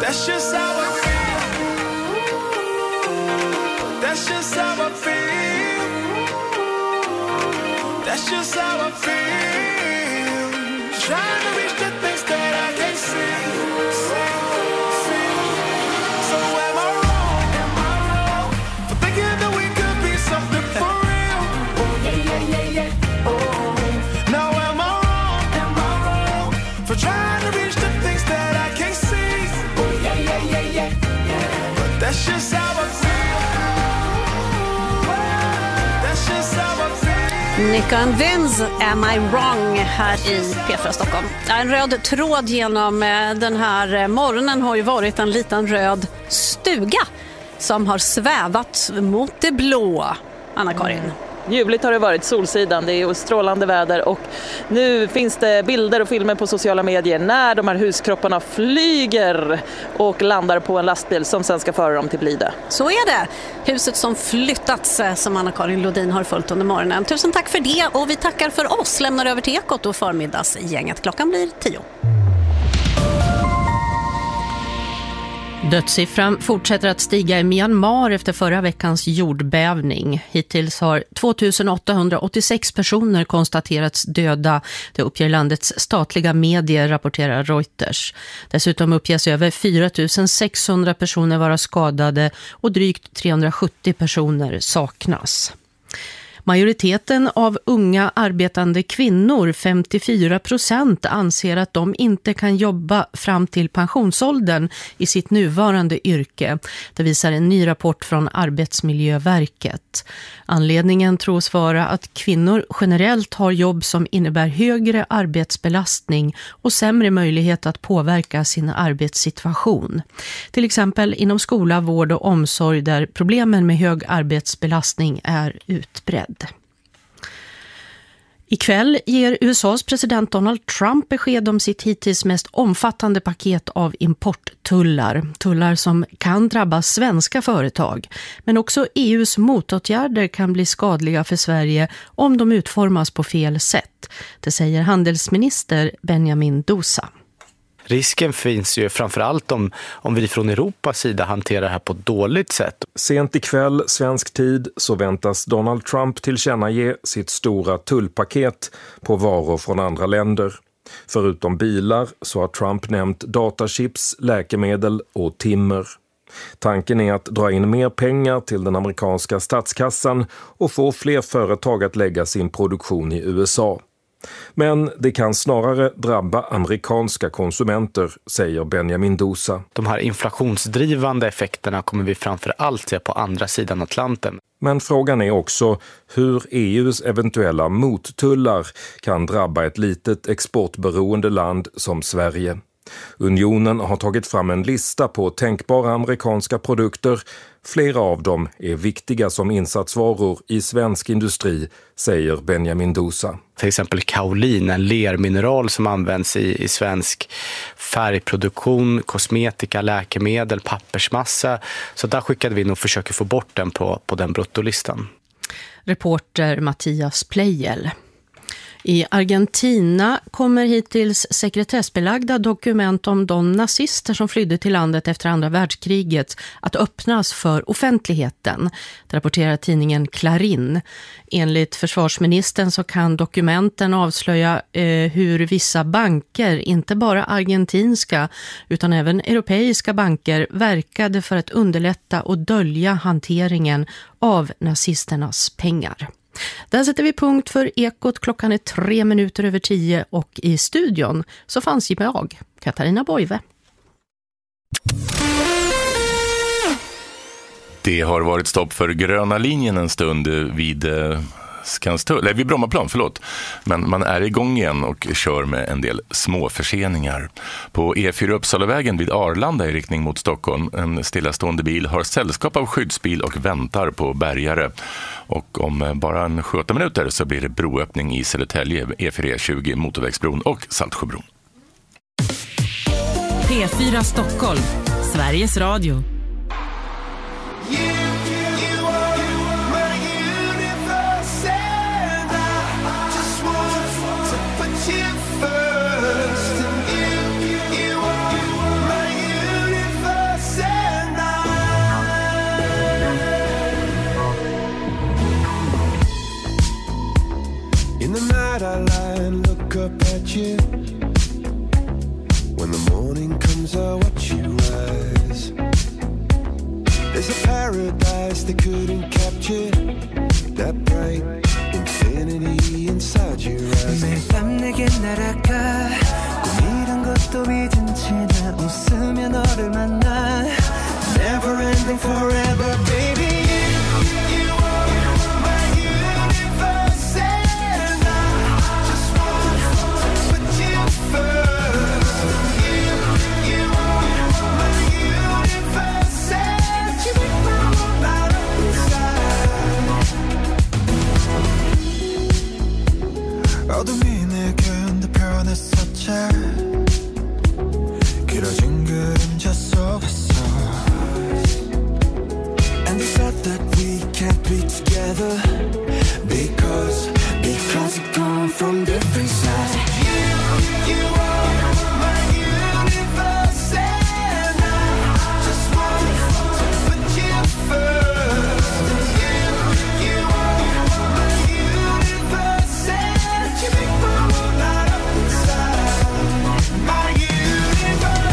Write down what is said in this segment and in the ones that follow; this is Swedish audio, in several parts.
That's just how I feel. That's just how I feel. That's just how I feel. Trying to reach the things that I can't see. So am I wrong for thinking that we could be something for real? Oh yeah. Oh. Now am I wrong for trying to reach the things that I can't see? Oh yeah. But that's just how I feel. That's just how I feel. Nick and Vince, Am I Wrong, här i P4 Stockholm. En röd tråd genom den här morgonen har ju varit en liten röd stuga som har svävat mot det blå. Anna-Karin. Ljuvligt har det varit, solsidan, det är strålande väder och nu finns det bilder och filmer på sociala medier när de här huskropparna flyger och landar på en lastbil som sen ska föra dem till Blide. Så är det. Huset som flyttats som Anna-Karin Lodin har följt under morgonen. Tusen tack för det och vi tackar för oss. Lämnar över till Ekot och förmiddagsgänget. Klockan blir 10. Dödssiffran fortsätter att stiga i Myanmar efter förra veckans jordbävning. Hittills har 2886 personer konstaterats döda. Det uppger landets statliga medier, rapporterar Reuters. Dessutom uppges över 4600 personer vara skadade och drygt 370 personer saknas. Majoriteten av unga arbetande kvinnor, 54%, anser att de inte kan jobba fram till pensionsåldern i sitt nuvarande yrke. Det visar en ny rapport från Arbetsmiljöverket. Anledningen tros vara att kvinnor generellt har jobb som innebär högre arbetsbelastning och sämre möjlighet att påverka sin arbetssituation. Till exempel inom skola, vård och omsorg där problemen med hög arbetsbelastning är utbredd. Ikväll ger USAs president Donald Trump besked om sitt hittills mest omfattande paket av importtullar. Tullar som kan drabba svenska företag. Men också EUs motåtgärder kan bli skadliga för Sverige om de utformas på fel sätt. Det säger handelsminister Benjamin Dousa. Risken finns ju framförallt om vi från Europas sida hanterar det här på ett dåligt sätt. Sent ikväll, svensk tid, så väntas Donald Trump tillkännage sitt stora tullpaket på varor från andra länder. Förutom bilar så har Trump nämnt datachips, läkemedel och timmer. Tanken är att dra in mer pengar till den amerikanska statskassan och få fler företag att lägga sin produktion i USA. Men det kan snarare drabba amerikanska konsumenter, säger Benjamin Dousa. De här inflationsdrivande effekterna kommer vi framför allt se på andra sidan Atlanten. Men frågan är också hur EUs eventuella mottullar kan drabba ett litet exportberoende land som Sverige. Unionen har tagit fram en lista på tänkbara amerikanska produkter. Flera av dem är viktiga som insatsvaror i svensk industri, säger Benjamin Dousa. Till exempel kaolin, en lermineral som används i svensk färgproduktion, kosmetika, läkemedel, pappersmassa. Så där skickade vi in och försöker få bort den på den bruttolistan. Reporter Mattias Plejel. I Argentina kommer hittills sekretessbelagda dokument om de nazister som flydde till landet efter andra världskriget att öppnas för offentligheten, det rapporterar tidningen Clarín. Enligt försvarsministern så kan dokumenten avslöja hur vissa banker, inte bara argentinska utan även europeiska banker, verkade för att underlätta och dölja hanteringen av nazisternas pengar. Där sätter vi punkt för Ekot. Klockan är 10:03 och i studion så fanns jag, Katarina Boive. Det har varit stopp för gröna linjen en stund vid vid Brommaplan, Men man är igång igen och kör med en del små förseningar. På E4 Uppsalavägen vid Arlanda i riktning mot Stockholm, en stillastående bil har sällskap av skyddsbil och väntar på bärgare. Och om bara 7-8 minuter så blir det broöppning i Södertälje, E4E20, Motorvägsbron och Saltsjöbron. P4 Stockholm, Sveriges Radio. they couldn't capture that bright infinity inside your eyes. 매일 밤 내게 날아가 꿈이란 것도 잊은 채 나 웃으며 너를 만나 Never ending forever baby. You are my universe and I just want to put you first. You are my universe and you make my world light up inside. 어둠이 내겐 더 변했었지 길어진 그림자 속에서 And they said that we can't be together Because we come from different sides. You are my universe and I just want to put you first. You are my universe and you make my world light up inside. My universe,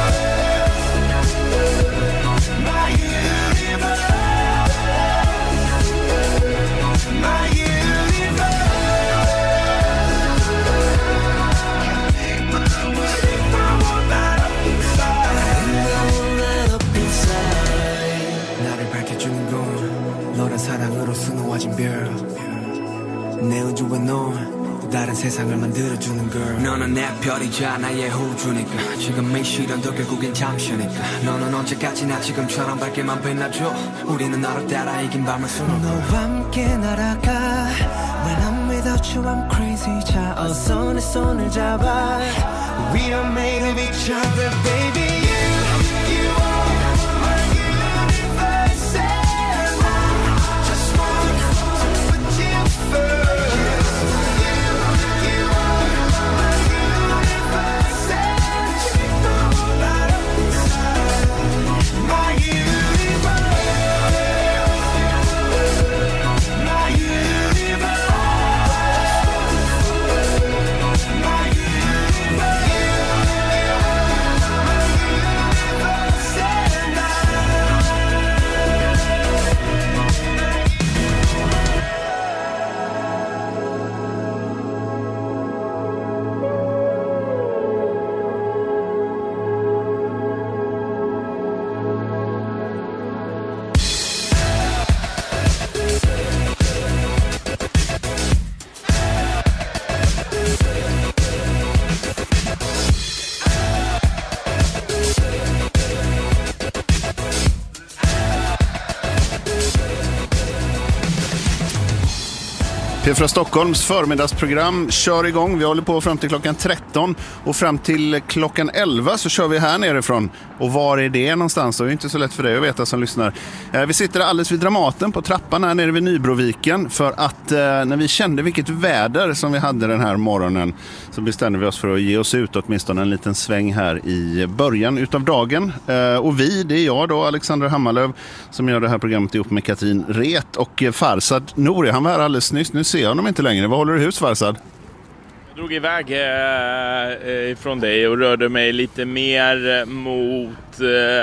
my universe, my universe. 나를 밝혀주는 건 너란 사랑으로 수놓아진 별 내 우주와 넌 다른 세상을 만들어주는 girl. 너는 내 별이자 나의 호주니까 지금의 시련도 결국엔 잠시니까 너는 언제까지나 지금처럼 밝게만 빛나줘 우리는 너를 따라 이긴 밤을 수놓고 너와 함께 날아가 When I'm without you I'm crazy 자 어서 내 손을 잡아 We are made of each other baby. You are my universe and I just want to put you first. P4 Stockholms förmiddagsprogram kör igång. Vi håller på fram till klockan 13 och fram till klockan 11 så kör vi här nerifrån. Och var är det någonstans? Det är inte så lätt för dig att veta som lyssnar. Vi sitter alldeles vid Dramaten på trappan här nere vid Nybroviken för att när vi kände vilket väder som vi hade den här morgonen så bestämde vi oss för att ge oss ut åtminstone en liten sväng här i början utav dagen. Och det är jag då, Alexander Hammarlöv, som gör det här programmet ihop med Katrin Ret och Farzad Nouri. Han var här alldeles nyss. Nu ser jag honom inte längre. Vad håller du hus, Farzad? Jag drog iväg från dig och rörde mig lite mer mot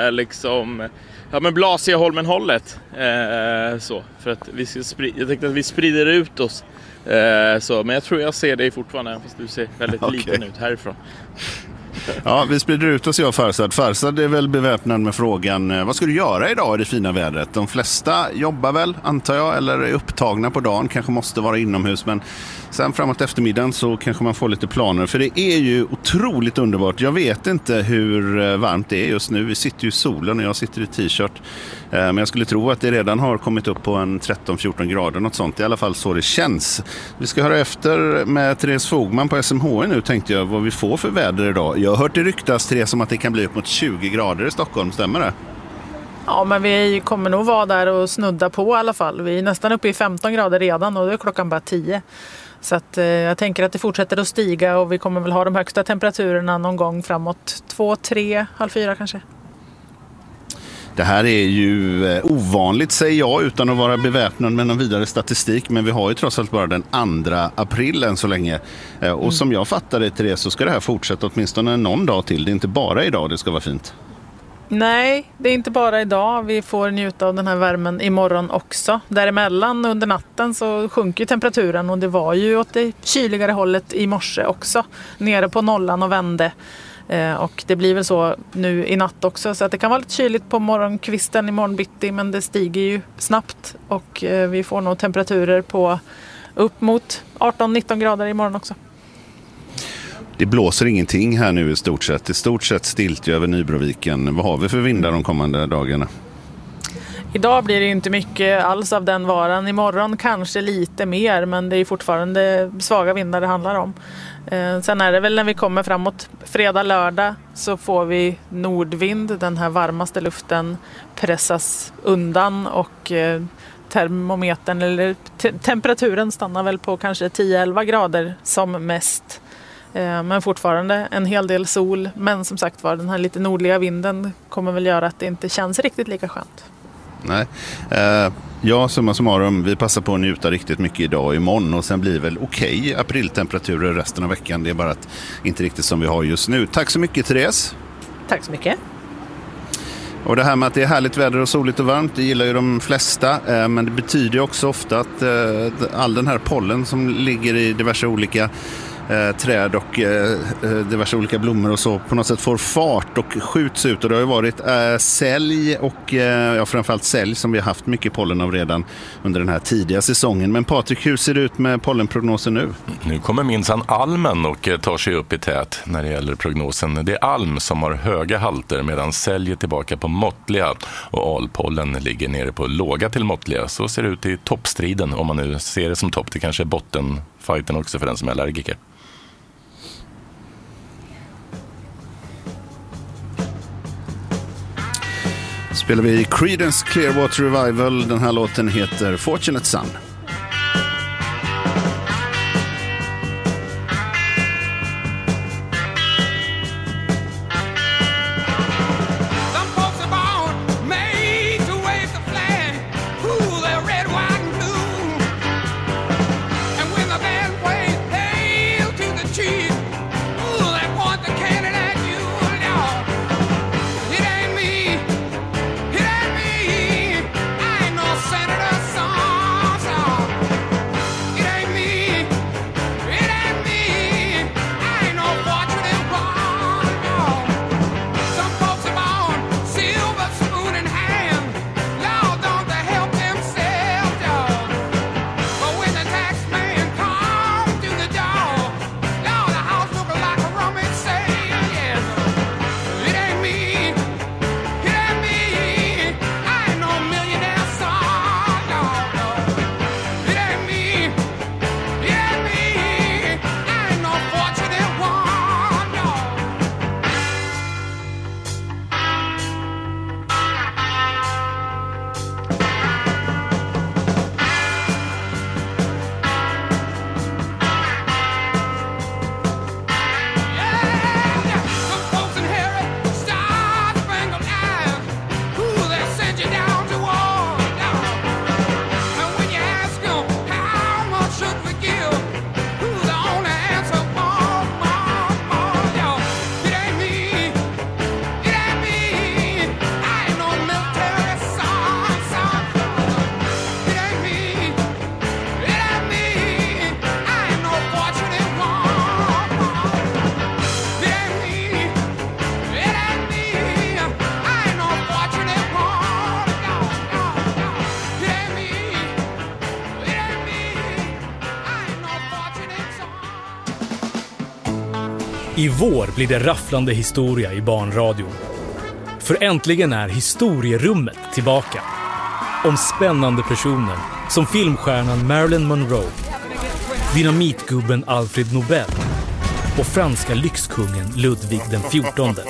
Blasieholmen-hållet. Så, för att jag tänkte att vi sprider ut oss. Så, men jag tror jag ser dig fortfarande, fast du ser väldigt liten ut härifrån. Ja, vi sprider ut oss, jag och Farzad. Farzad är väl beväpnad med frågan, vad ska du göra idag i det fina vädret? De flesta jobbar väl, antar jag, eller är upptagna på dagen, kanske måste vara inomhus, men sen framåt eftermiddagen så kanske man får lite planer, för det är ju otroligt underbart. Jag vet inte hur varmt det är just nu, vi sitter ju i solen och jag sitter i t-shirt, men jag skulle tro att det redan har kommit upp på en 13-14 grader, något sånt, i alla fall så det känns. Vi ska höra efter med Therese Fogman på SMHI nu, tänkte jag, vad vi får för väder idag. Jag har hört det ryktas, Therese, om att det kan bli upp mot 20 grader i Stockholm, stämmer det? Ja, men vi kommer nog vara där och snudda på i alla fall. Vi är nästan uppe i 15 grader redan och det är klockan bara 10. Så att, jag tänker att det fortsätter att stiga och vi kommer väl ha de högsta temperaturerna någon gång framåt 2, 3, halv 4 kanske. Det här är ju ovanligt, säger jag, utan att vara beväpnad med någon vidare statistik. Men vi har ju trots allt bara den 2 april än så länge. Och som jag fattar det, Therese, så ska det här fortsätta åtminstone någon dag till. Det är inte bara idag det ska vara fint. Nej, det är inte bara idag. Vi får njuta av den här värmen imorgon också. Däremellan under natten så sjunker temperaturen och det var ju åt det kyligare hållet i morse också. Nere på nollan och vände. Och det blir väl så nu i natt också. Så att det kan vara lite kyligt på morgonkvisten i morgonbitti, men det stiger ju snabbt. Och vi får nog temperaturer på upp mot 18-19 grader imorgon också. Det blåser ingenting här nu i stort sett stilt över Nybroviken. Vad har vi för vindar de kommande dagarna? Idag blir det inte mycket alls av den varan. Imorgon kanske lite mer, men det är fortfarande svaga vindar det handlar om. Sen är det väl när vi kommer framåt fredag, lördag så får vi nordvind. Den här varmaste luften pressas undan och termometern eller temperaturen stannar väl på kanske 10-11 grader som mest. Men fortfarande en hel del sol. Men som sagt var, den här lite nordliga vinden kommer väl göra att det inte känns riktigt lika skönt. Nej. Ja, summa summarum, vi passar på att njuta riktigt mycket idag och imorgon. Och sen blir väl okej apriltemperaturer resten av veckan. Det är bara att inte riktigt som vi har just nu. Tack så mycket, Therese. Tack så mycket. Och det här med att det är härligt väder och soligt och varmt, det gillar ju de flesta. Men det betyder ju också ofta att all den här pollen som ligger i diverse olika träd och diverse olika blommor och så på något sätt får fart och skjuts ut. Och det har ju varit sälj och framförallt sälj som vi har haft mycket pollen av redan under den här tidiga säsongen. Men Patrik, hur ser det ut med pollenprognosen nu? Nu kommer minsann almen och tar sig upp i tät när det gäller prognosen. Det är alm som har höga halter medan sälj är tillbaka på måttliga och alpollen ligger nere på låga till måttliga. Så ser det ut i toppstriden om man nu ser det som topp. Det kanske är bottenfighten också för den som är allergiker. Spelar vi Creedence Clearwater Revival. Den här låten heter Fortunate Son. I vår blir det rafflande historia i barnradion. För äntligen är historierummet tillbaka. Om spännande personer som filmstjärnan Marilyn Monroe, dynamitgubben Alfred Nobel och franska lyxkungen Ludvig den 14.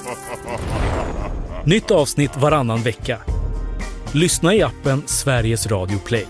Nytt avsnitt varannan vecka. Lyssna i appen Sveriges Radio Play.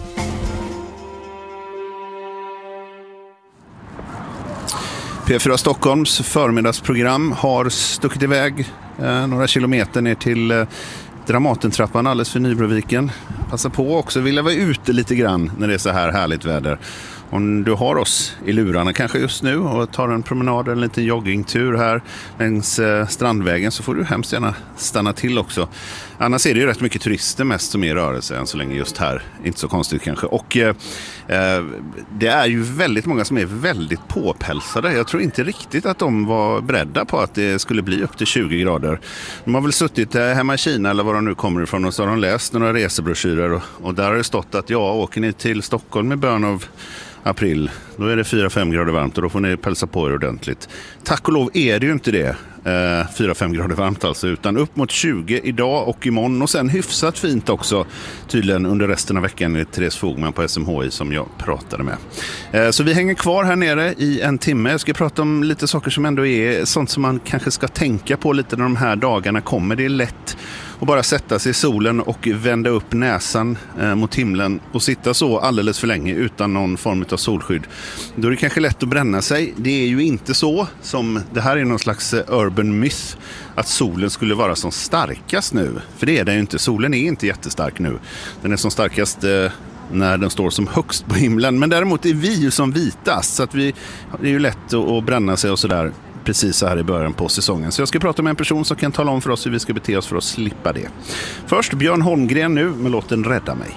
P4 Stockholms förmiddagsprogram har stuckit iväg några kilometer ner till Dramatentrappan alldeles för Nybroviken. Passa på också, vill jag vara ute lite grann när det är så här härligt väder. Om du har oss i lurarna kanske just nu och tar en promenad, en liten joggingtur här längs Strandvägen, så får du hemskt gärna stanna till också. Annars är det ju rätt mycket turister mest som är i rörelse än så länge just här. Inte så konstigt kanske. Och det är ju väldigt många som är väldigt påpälsade. Jag tror inte riktigt att de var beredda på att det skulle bli upp till 20 grader. De har väl suttit hemma i Kina eller var de nu kommer ifrån, och så har de läst några resebroschyrer och där har det stått att åker ni till Stockholm i början av april, då är det 4-5 grader varmt och då får ni pälsa på er ordentligt. Tack och lov är det ju inte det, 4-5 grader varmt alltså, utan upp mot 20 idag och imorgon, och sen hyfsat fint också tydligen under resten av veckan i Therese Fogman på SMHI som jag pratade med. Så vi hänger kvar här nere i en timme. Jag ska prata om lite saker som ändå är sånt som man kanske ska tänka på lite när de här dagarna kommer. Det är lätt och bara sätta sig i solen och vända upp näsan mot himlen och sitta så alldeles för länge utan någon form av solskydd. Då är det kanske lätt att bränna sig. Det är ju inte så som, det här är någon slags urban myth, att solen skulle vara som starkast nu. För det är den ju inte. Solen är inte jättestark nu. Den är som starkast när den står som högst på himlen. Men däremot är vi ju som vitast, så att det är ju lätt att bränna sig och sådär precis så här i början på säsongen. Så jag ska prata med en person som kan tala om för oss hur vi ska bete oss för att slippa det. Först Björn Holmgren nu med låten Rädda mig.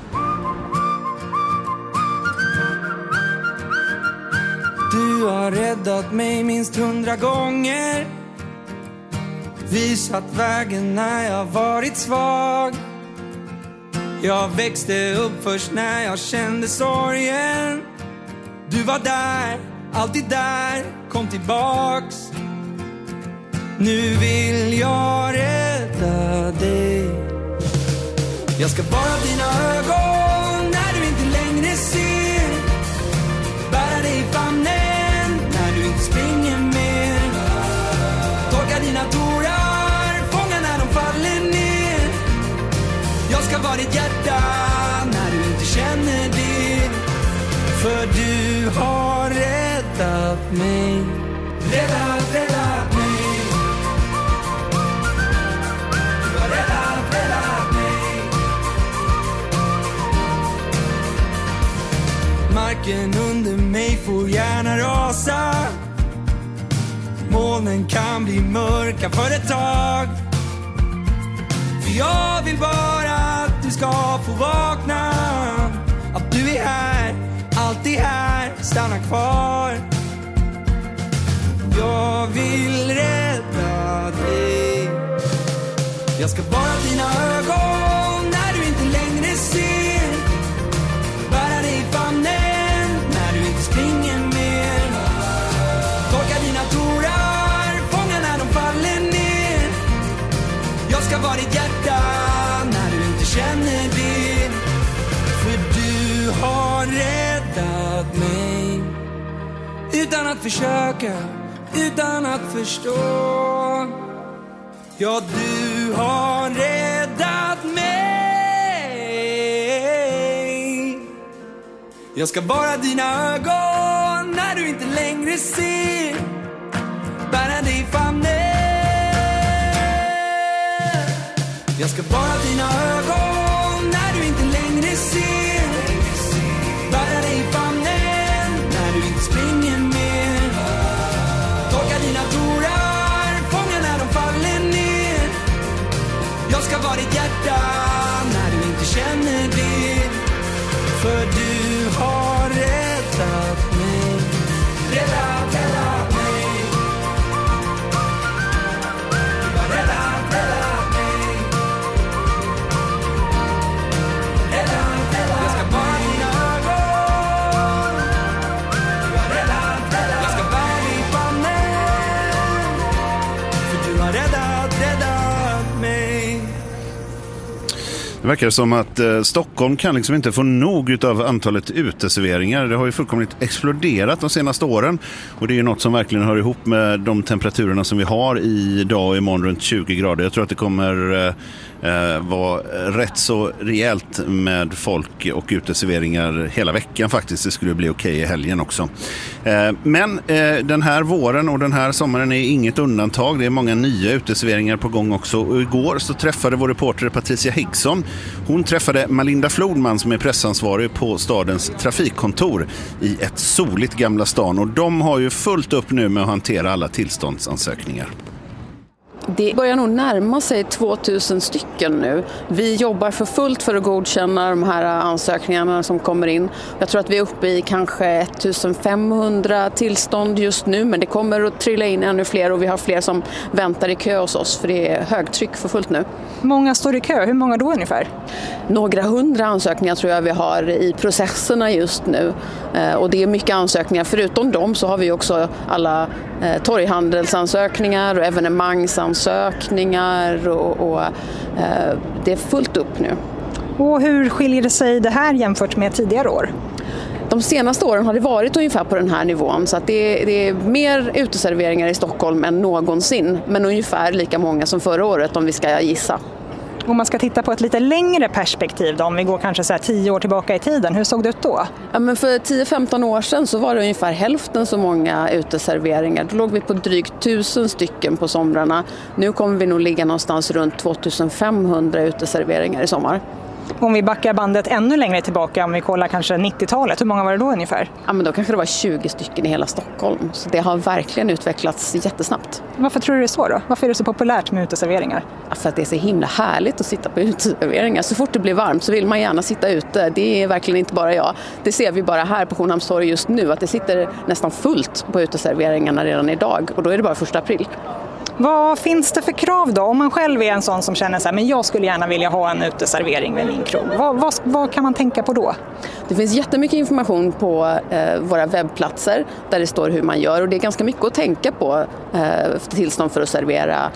Du har räddat mig minst 100 gånger, visat vägen när jag varit svag. Jag växte upp först när jag kände sorgen. Du var där, alltid där, kom tillbaks. Nu vill jag rädda dig. Jag ska vara dina ögon när du inte längre ser. Bära dig i famnen när du inte springer mer. Torka dina tårar, fånga när de faller ner. Jag ska vara ditt hjärta när du inte känner det. För du har räddat mig. Räddat mig. Du har räddat mig. Marken under mig får gärna rasa. Molnen kan bli mörka för ett tag. För jag vill bara att du ska få vakna. Att du är här, alltid här, stanna kvar. Jag vill rädda dig. Jag ska vara dina ögon när du inte längre ser. Bära dig i famnen när du inte springer mer. Torka dina tårar, fånga när de faller ner. Jag ska vara ditt hjärta när du inte känner det. För du har räddat mig. Utan att försöka, utan att förstå. Ja, du har räddat mig. Jag ska vara dina ögon när du inte längre ser. Bära dig i famnen. Jag ska vara dina ögon när du inte längre ser. Bära dig i famnen när du inte springer mer. Torka dina tårar, fånga när de faller ner. Jag ska vara ditt hjärta när du inte känner det. För du har räddat mig. Räddat mig. Du har räddat mig. Jag ska vara dina ögon. Du har räddat. Jag ska bära dig i famnen. För du har räddat mig. Det verkar som att Stockholm kan liksom inte få nog av antalet uteserveringar. Det har ju fullkomligt exploderat de senaste åren. Och det är ju något som verkligen hör ihop med de temperaturerna som vi har idag och imorgon runt 20 grader. Jag tror att det kommer vara rätt så rejält med folk och uteserveringar hela veckan faktiskt. Det skulle bli okej i helgen också. Men den här våren och den här sommaren är inget undantag. Det är många nya uteserveringar på gång också. Och igår så träffade vår reporter Patricia Higgson Hon träffade Malinda Flodman som är pressansvarig på stadens trafikkontor i ett soligt Gamla stan. Och de har ju fullt upp nu med att hantera alla tillståndsansökningar. Det börjar nog närma sig 2000 stycken nu. Vi jobbar för fullt för att godkänna de här ansökningarna som kommer in. Jag tror att vi är uppe i kanske 1500 tillstånd just nu, men det kommer att trilla in ännu fler och vi har fler som väntar i kö hos oss för det är högtryck för fullt nu. Många står i kö, hur många då ungefär? Några hundra ansökningar tror jag vi har i processerna just nu och det är mycket ansökningar. Förutom dem så har vi också alla torghandelsansökningar och evenemangsansökningar och det är fullt upp nu. Och hur skiljer det sig det här jämfört med tidigare år? De senaste åren har det varit ungefär på den här nivån så att det är mer uteserveringar i Stockholm än någonsin, men ungefär lika många som förra året om vi ska gissa. Om man ska titta på ett lite längre perspektiv då, om vi går kanske så här 10 år tillbaka i tiden, hur såg det ut då? Ja, men för 10-15 år sedan så var det ungefär hälften så många uteserveringar. Då låg vi på drygt 1000 stycken på somrarna. Nu kommer vi nog ligga någonstans runt 2500 uteserveringar i sommar. Om vi backar bandet ännu längre tillbaka, om vi kollar kanske 90-talet, hur många var det då ungefär? Ja, men då kanske det var 20 stycken i hela Stockholm. Så det har verkligen utvecklats jättesnabbt. Varför tror du det är så då? Varför är det så populärt med uteserveringar? Ja, för att det är så himla härligt att sitta på uteserveringar. Så fort det blir varmt så vill man gärna sitta ute. Det är verkligen inte bara jag. Det ser vi bara här på Hornhamnstorg just nu, att det sitter nästan fullt på uteserveringarna redan idag. Och då är det bara 1 april. Vad finns det för krav då? Om man själv är en sån som känner så här, men jag skulle gärna vilja ha en uteservering vid min krog. Vad kan man tänka på då? Det finns jättemycket information på våra webbplatser där det står hur man gör. Och det är ganska mycket att tänka på tillstånd för att servera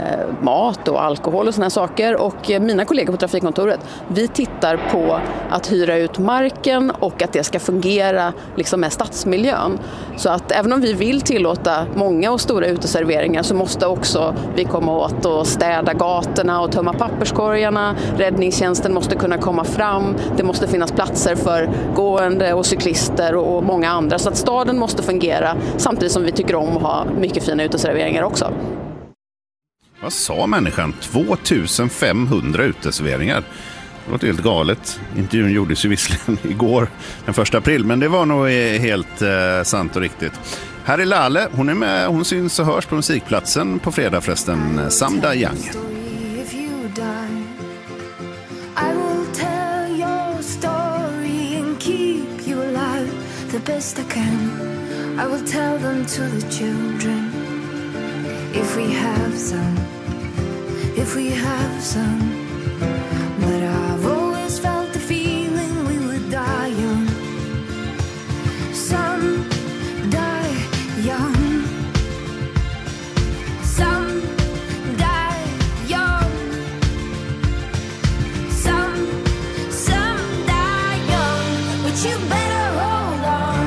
mat och alkohol och såna saker. Och mina kollegor på trafikkontoret, vi tittar på att hyra ut marken och att det ska fungera liksom med stadsmiljön. Så att även om vi vill tillåta många och stora uteserveringar så måste också vi komma åt och städa gatorna och tömma papperskorgarna. Räddningstjänsten måste kunna komma fram. Det måste finnas platser för gående och cyklister och många andra. Så att staden måste fungera samtidigt som vi tycker om att ha mycket fina uteserveringar också. Vad sa människan? 2500 uteserveringar. Det låter helt galet. Intervjun gjordes ju visserligen igår, den 1 april, men det var nog helt sant och riktigt. Här är Lale, hon är med, hon syns och hörs på musikplatsen på fredag förresten, Samda Young. I will tell them to the children, if we have some, but I've always felt the feeling we would die young. Some die young, some die young, some die young, but you better hold on.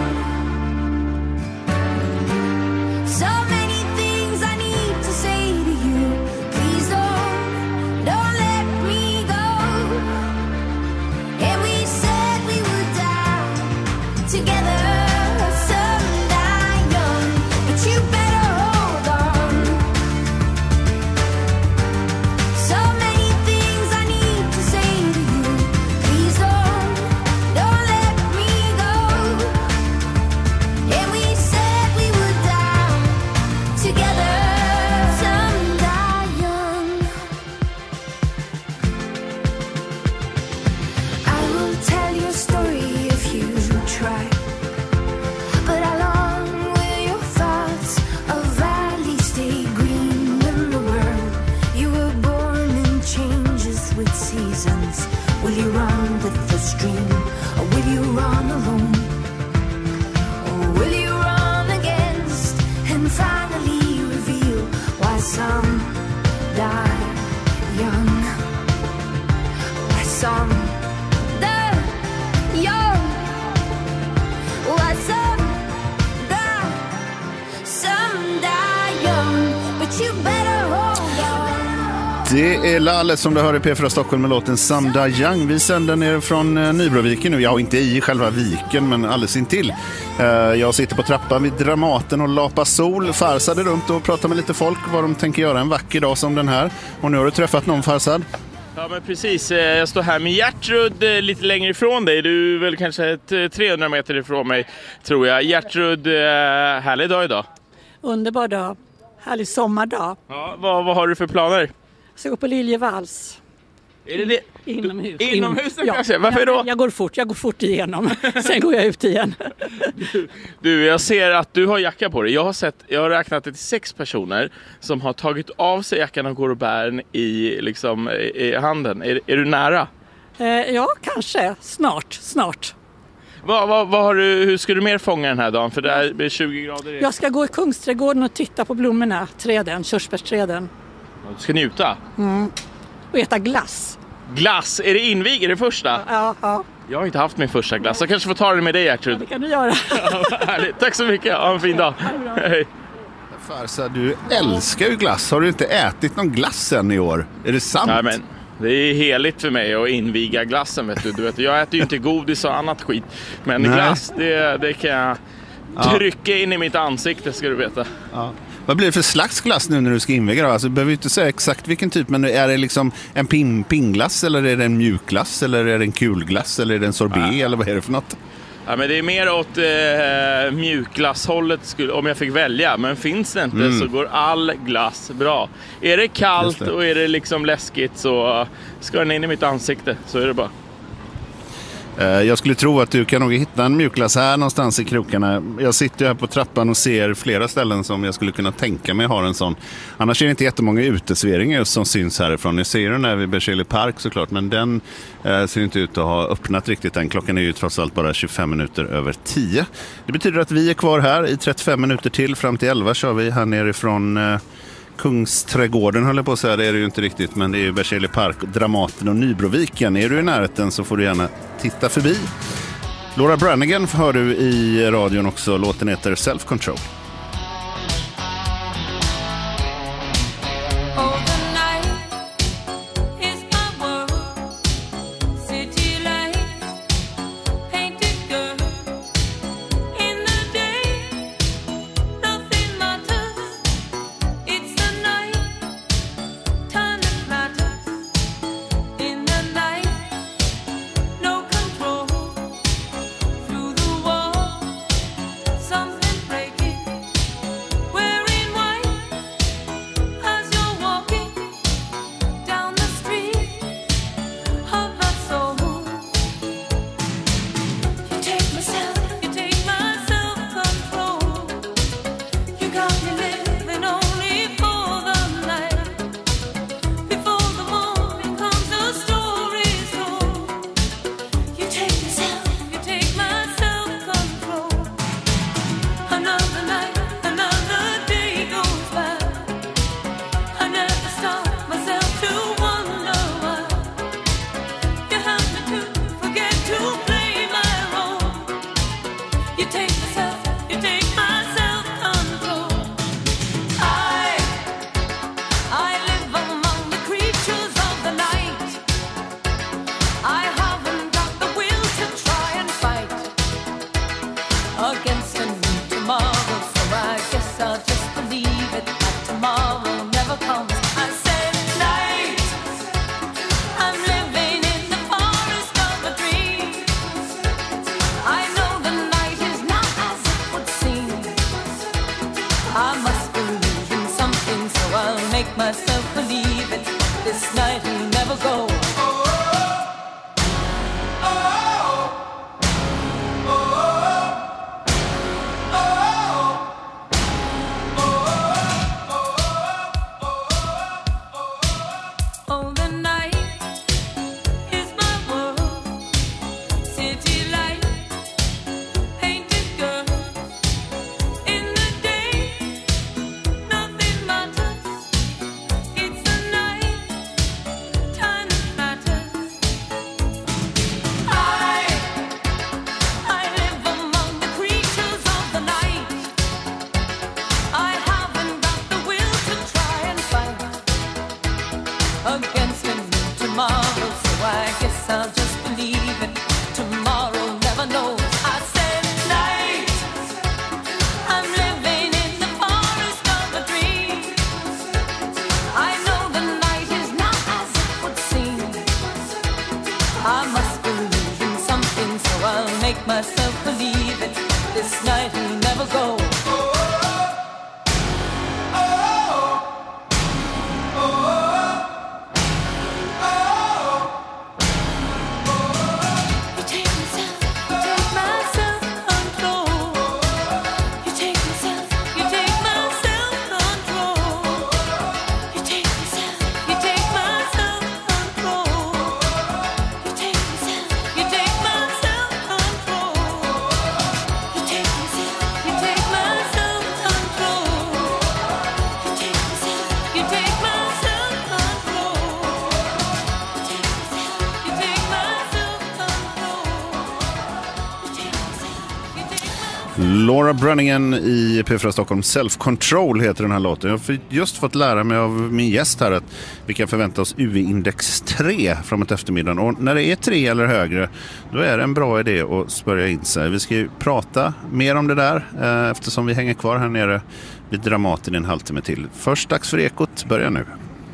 So many things I need to say to you. Please don't let me go. And we said we would die together. Some die young, but you better hold on. So many things I need to say to you. Please don't let me go. And we said we would die together. Some die young. I will tell your story if you try. But how long will your thoughts of valley stay green when the world you were born in changes with seasons? Will you run with the stream, or will you run alone? Or will you run against and finally reveal why some die young? Why some die young? Why some die young? But you better hold on. Det är Lalle som du hör i P4 Stockholm med låten Samda Young. Vi sänder ner från Nybroviken nu. Jag är inte i själva viken, men alldeles intill. Jag sitter på trappan vid Dramaten och lapar sol. Farsade runt och pratar med lite folk vad de tänker göra en vacker dag som den här. Och nu har du träffat någon, Farsad? Ja, men precis. Jag står här med Gertrud lite längre ifrån dig. Du är väl kanske 300 meter ifrån mig, tror jag. Gertrud, härlig dag idag. Underbar dag. Härlig sommardag. Ja, vad har du för planer? Jag ska gå på Liljevals. Är det det? Inomhus. Inomhus kanske? Varför då? Jag går fort igenom. Sen går jag ut igen. Du, jag ser att du har jacka på dig. Jag har räknat till 6 personer som har tagit av sig jackan och går och bär den i handen. Är du nära? Ja, kanske. Snart. Vad har du, hur ska du mer fånga den här dagen? För det är 20 grader. Jag ska gå i Kungsträdgården och titta på blommorna, körsbärsträden. Du ska njuta? Och äta glass. Glass? Är det invig? Är det första? Ja. Jag har inte haft min första glass. Jag kanske får ta den med dig, Gertrud. Det kan du göra. Härligt. Tack så mycket. Ha en fin dag. Hej. Farsa, du älskar ju glass. Har du inte ätit någon glass än i år? Är det sant? Nej, men det är heligt för mig att inviga glassen, vet du. Jag äter ju inte godis och annat skit. Men glass, det kan jag trycka in i mitt ansikte, ska du veta. Ja. Vad blir det för slags glass nu när du ska inviga? Alltså, du behöver ju inte säga exakt vilken typ, men är det liksom en pingglass eller är det en mjukglass eller är det en kulglass eller är det en sorbet eller vad är det för något? Ja, men det är mer åt mjukglasshållet om jag fick välja. Men finns det inte så går all glass bra. Är det kallt och är det liksom läskigt så ska den in i mitt ansikte. Så är det bara. Jag skulle tro att du kan nog hitta en mjukglass här någonstans i krokarna. Jag sitter här på trappan och ser flera ställen som jag skulle kunna tänka mig har en sån. Annars är det inte jättemånga utesveringar just som syns härifrån. Ni ser den här vid Berzelii park såklart, men den ser inte ut att ha öppnat riktigt än. Klockan är ju trots allt bara 25 minuter över 10. Det betyder att vi är kvar här i 35 minuter till. Fram till 11 kör vi här nerifrån Kungsträdgården, höll jag på att säga. Det är det ju inte riktigt, men det är ju Berzelii park, Dramaten och Nybroviken. Är du i närheten så får du gärna titta förbi. Laura Branigan hör du i radion också. Låten heter Self Control. make myself believe it. This night will never go. Laura Brunningen i P4 Stockholm. Self-Control heter den här låten. Jag har just fått lära mig av min gäst här att vi kan förvänta oss UV-index 3 framåt eftermiddagen. Och när det är 3 eller högre, då är det en bra idé att spörja in sig. Vi ska ju prata mer om det där eftersom vi hänger kvar här nere vid Dramaten i en halvtimme till. Först dags för Ekot börjar nu.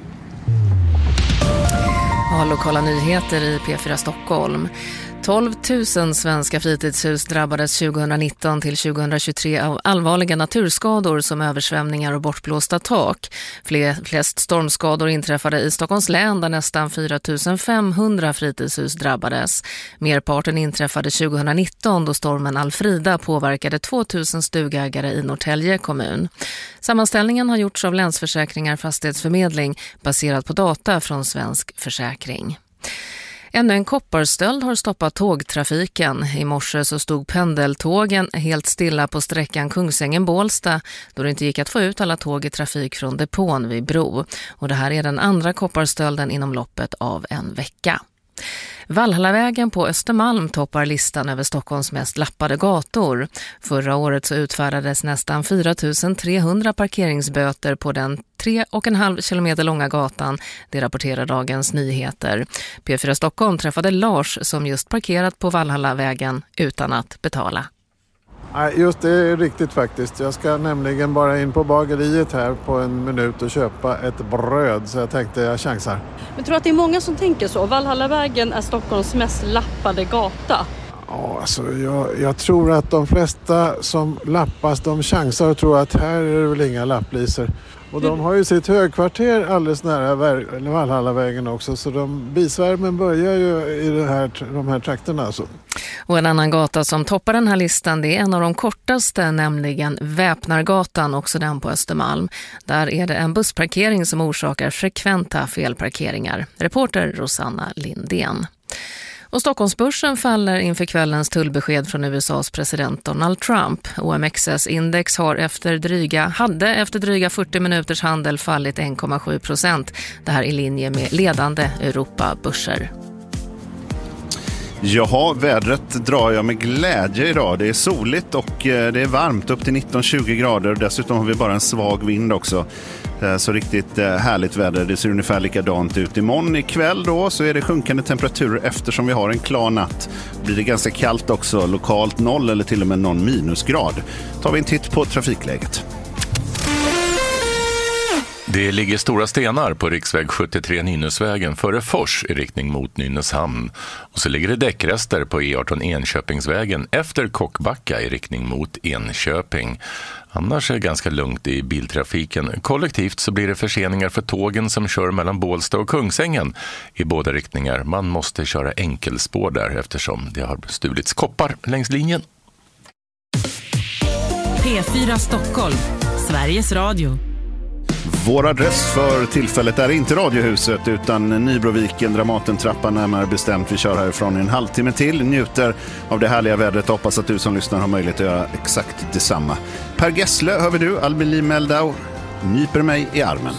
Ja, lokala nyheter i P4 Stockholm. 12 000 svenska fritidshus drabbades 2019 till 2023 av allvarliga naturskador som översvämningar och bortblåsta tak. Flest stormskador inträffade i Stockholms län där nästan 4 500 fritidshus drabbades. Merparten inträffade 2019 då stormen Alfrida påverkade 2 000 stugägare i Norrtälje kommun. Sammanställningen har gjorts av Länsförsäkringar Fastighetsförmedling baserat på data från Svensk Försäkring. Ännu en kopparstöld har stoppat tågtrafiken. I morse så stod pendeltågen helt stilla på sträckan Kungsängen-Bålsta då det inte gick att få ut alla tåg i trafik från depån vid Bro. Och det här är den andra kopparstölden inom loppet av en vecka. Valhallavägen på Östermalm toppar listan över Stockholms mest lappade gator. Förra året så utfärdades nästan 4 300 parkeringsböter på den 3,5 kilometer långa gatan, det rapporterar Dagens Nyheter. P4 Stockholm träffade Lars som just parkerat på Valhallavägen utan att betala. Nej, just det är riktigt faktiskt. Jag ska nämligen bara in på bageriet här på en minut och köpa ett bröd, så jag tänkte jag chansar. Men tror att det är många som tänker så? Valhallavägen är Stockholms mest lappade gata. Ja, alltså jag tror att de flesta som lappas, de chansar och tror att här är det väl inga lapplisor. Och de har ju sitt högkvarter alldeles nära Valhallavägen också, så bisvärmen börjar ju i de här trakterna alltså. Och en annan gata som toppar den här listan, det är en av de kortaste, nämligen Väpnargatan, också den på Östermalm. Där är det en bussparkering som orsakar frekventa felparkeringar. Reporter Rosanna Lindén. Och Stockholmsbörsen faller inför kvällens tullbesked från USAs president Donald Trump. OMXS index hade efter dryga 40 minuters handel fallit 1,7%. Det här i linje med ledande Europabörser. Jaha, vädret drar jag med glädje idag. Det är soligt och det är varmt upp till 19-20 grader. Dessutom har vi bara en svag vind också. Så riktigt härligt väder. Det ser ungefär likadant ut. Imorgon ikväll då så är det sjunkande temperaturer eftersom vi har en klar natt. Blir det ganska kallt också. Lokalt 0 eller till och med någon minusgrad. Tar vi en titt på trafikläget. Det ligger stora stenar på riksväg 73 Nynäsvägen före Fors i riktning mot Nynäshamn. Och så ligger det däckrester på E18 Enköpingsvägen efter Kockbacka i riktning mot Enköping. Annars är det ganska lugnt i biltrafiken. Kollektivt så blir det förseningar för tågen som kör mellan Bålsta och Kungsängen i båda riktningar. Man måste köra enkelspår där eftersom det har stulits koppar längs linjen. P4 Stockholm, Sveriges Radio. Vår adress för tillfället är inte Radiohuset utan Nybroviken, Dramaten-trappan närmare bestämt. Vi kör härifrån en halvtimme till, njuter av det härliga vädret. Hoppas att du som lyssnar har möjlighet att göra exakt detsamma. Per Gessle hör vi du, Albin Lee Meldau nyper mig i armen.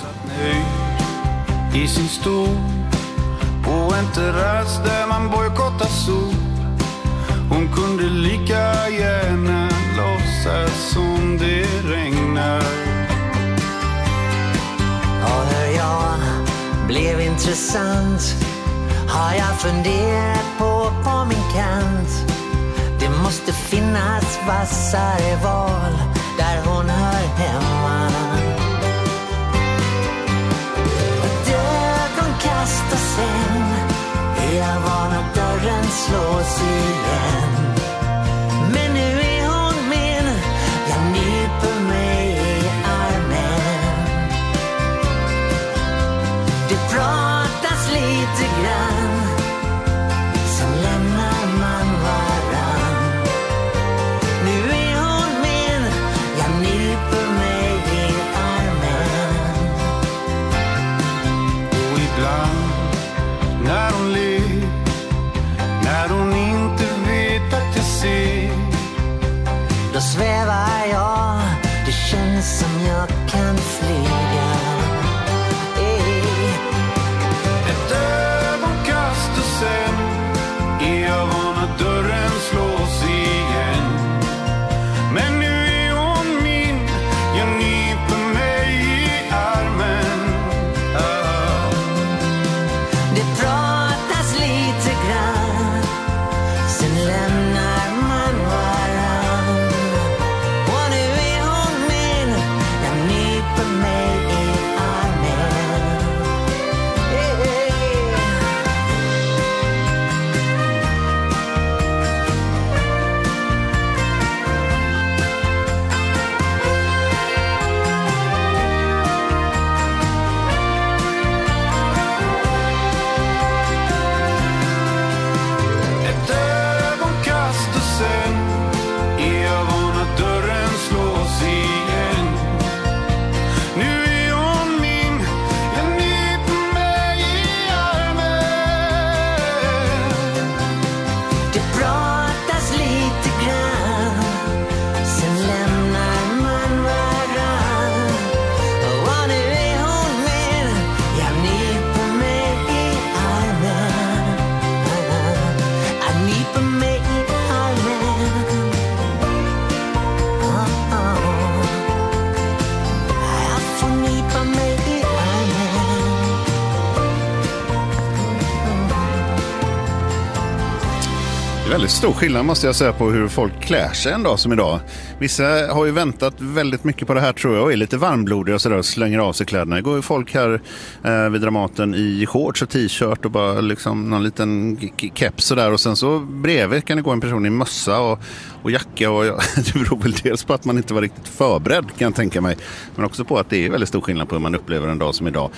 I sin stol på en terrass där man bojkottar sol. Hon kunde lika gärna låtsas som det regnar. Och hur jag blev intressant har jag funderat på min kant. Det måste finnas vassare val där hon hör hemma. Ett ögonkast och sen är jag van att dörren slås igen. Det pratas lite grann, sen lämnar man varann. Nu är hon min, jag nyper mig i armen. Och ibland när hon ler, när hon inte vet att jag ser, då svävar jag, det känns som jag kan flyga. ett ögonkast och sen är jag van att dörren slås igen. Men nu är hon min, jag nyper mig i armen. Det pratas lite grann, sen lämnar man varann. Och nu är hon min, jag nyper mig i armen. Ett ögonkast och sen är jag van att dörren slås igen. Nu är hon min, jag nyper mig i armen. Det pratas lite grann, sen lämnar man varann. Och nu är hon min, jag nyper mig i armen. Jag nyper mig i armen. Jag får nypa mig i armen. Det är väldigt stor skillnad måste jag säga på hur folk klär sig en dag som idag. Vissa har ju väntat väldigt mycket på det här tror jag och är lite varmblodiga och sådär och slänger av sig kläderna. Det går ju folk här vid Dramaten i shorts och t-shirt och bara liksom någon liten keps och där och sen så bredvid kan det gå en person i mössa och jacka och det beror väl dels på att man inte var riktigt förberedd kan jag tänka mig. Men också på att det är väldigt stor skillnad på hur man upplever en dag som idag.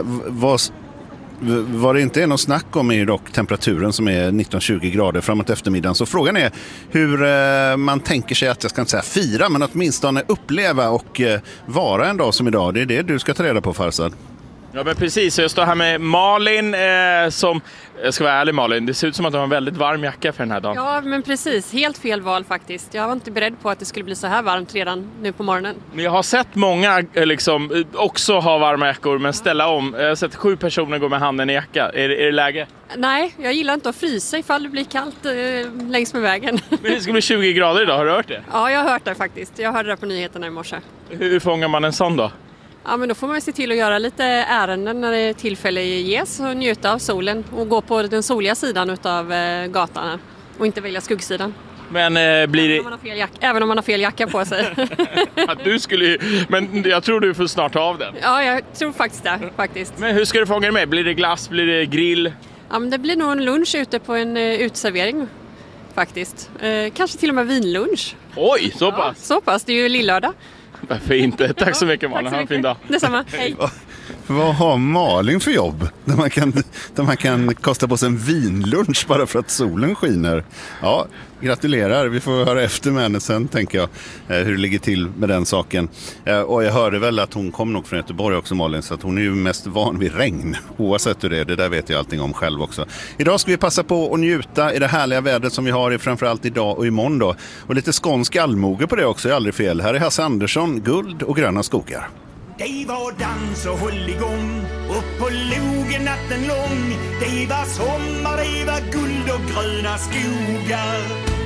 Vad det inte är någon snack om är dock temperaturen som är 19-20 grader framåt eftermiddagen. Så frågan är hur man tänker sig att, jag ska inte säga fira, men åtminstone uppleva och vara en dag som idag. Det är det du ska ta reda på, Farzad. Ja men precis, jag står här med Malin som, jag ska vara ärlig Malin, det ser ut som att du har en väldigt varm jacka för den här dagen. Ja men precis, helt fel val faktiskt. Jag var inte beredd på att det skulle bli så här varmt redan nu på morgonen. Men jag har sett många liksom, också ha varma jackor men ställa om. Jag har sett 7 personer gå med handen i jacka. Är det läge? Nej, jag gillar inte att frysa ifall det blir kallt längs med vägen. Men det ska bli 20 grader idag, har du hört det? Ja, jag har hört det faktiskt. Jag hörde det på nyheterna i morse. Hur fångar man en sån då? Ja, men då får man se till att göra lite ärenden när det tillfälle ges och njuta av solen och gå på den soliga sidan utav gatan och inte välja skuggsidan. Men blir det... Även om man har fel jacka på sig. Att du skulle... Men jag tror du får snart ta av den. Ja, jag tror faktiskt det. Faktiskt. Men hur ska du fånga det med? Blir det glass? Blir det grill? Ja, men det blir nog en lunch ute på en uteservering faktiskt. Kanske till och med vinlunch. Oj, så pass? Ja, så pass, det är ju lillördag. Varför inte? Tack så mycket Malin, ha en fin dag. Detsamma, hej. Vad har Malin för jobb? Där man kan kosta på sig en vinlunch bara för att solen skiner. Ja, gratulerar. Vi får höra efter med henne sen, tänker jag, hur det ligger till med den saken. Och jag hörde väl att hon kom nog från Göteborg också, Malin, så att hon är ju mest van vid regn. Oavsett hur det är, det där vet jag allting om själv också. Idag ska vi passa på att njuta i det härliga vädret som vi har i framförallt idag och imorgon då. Och lite skånsk allmoge på det också, är aldrig fel. Här är Hasse Andersson, Guld och gröna skogar. Det var dans och håll igång, upp på logen natten lång. Det var sommar, det var guld och gröna skogar.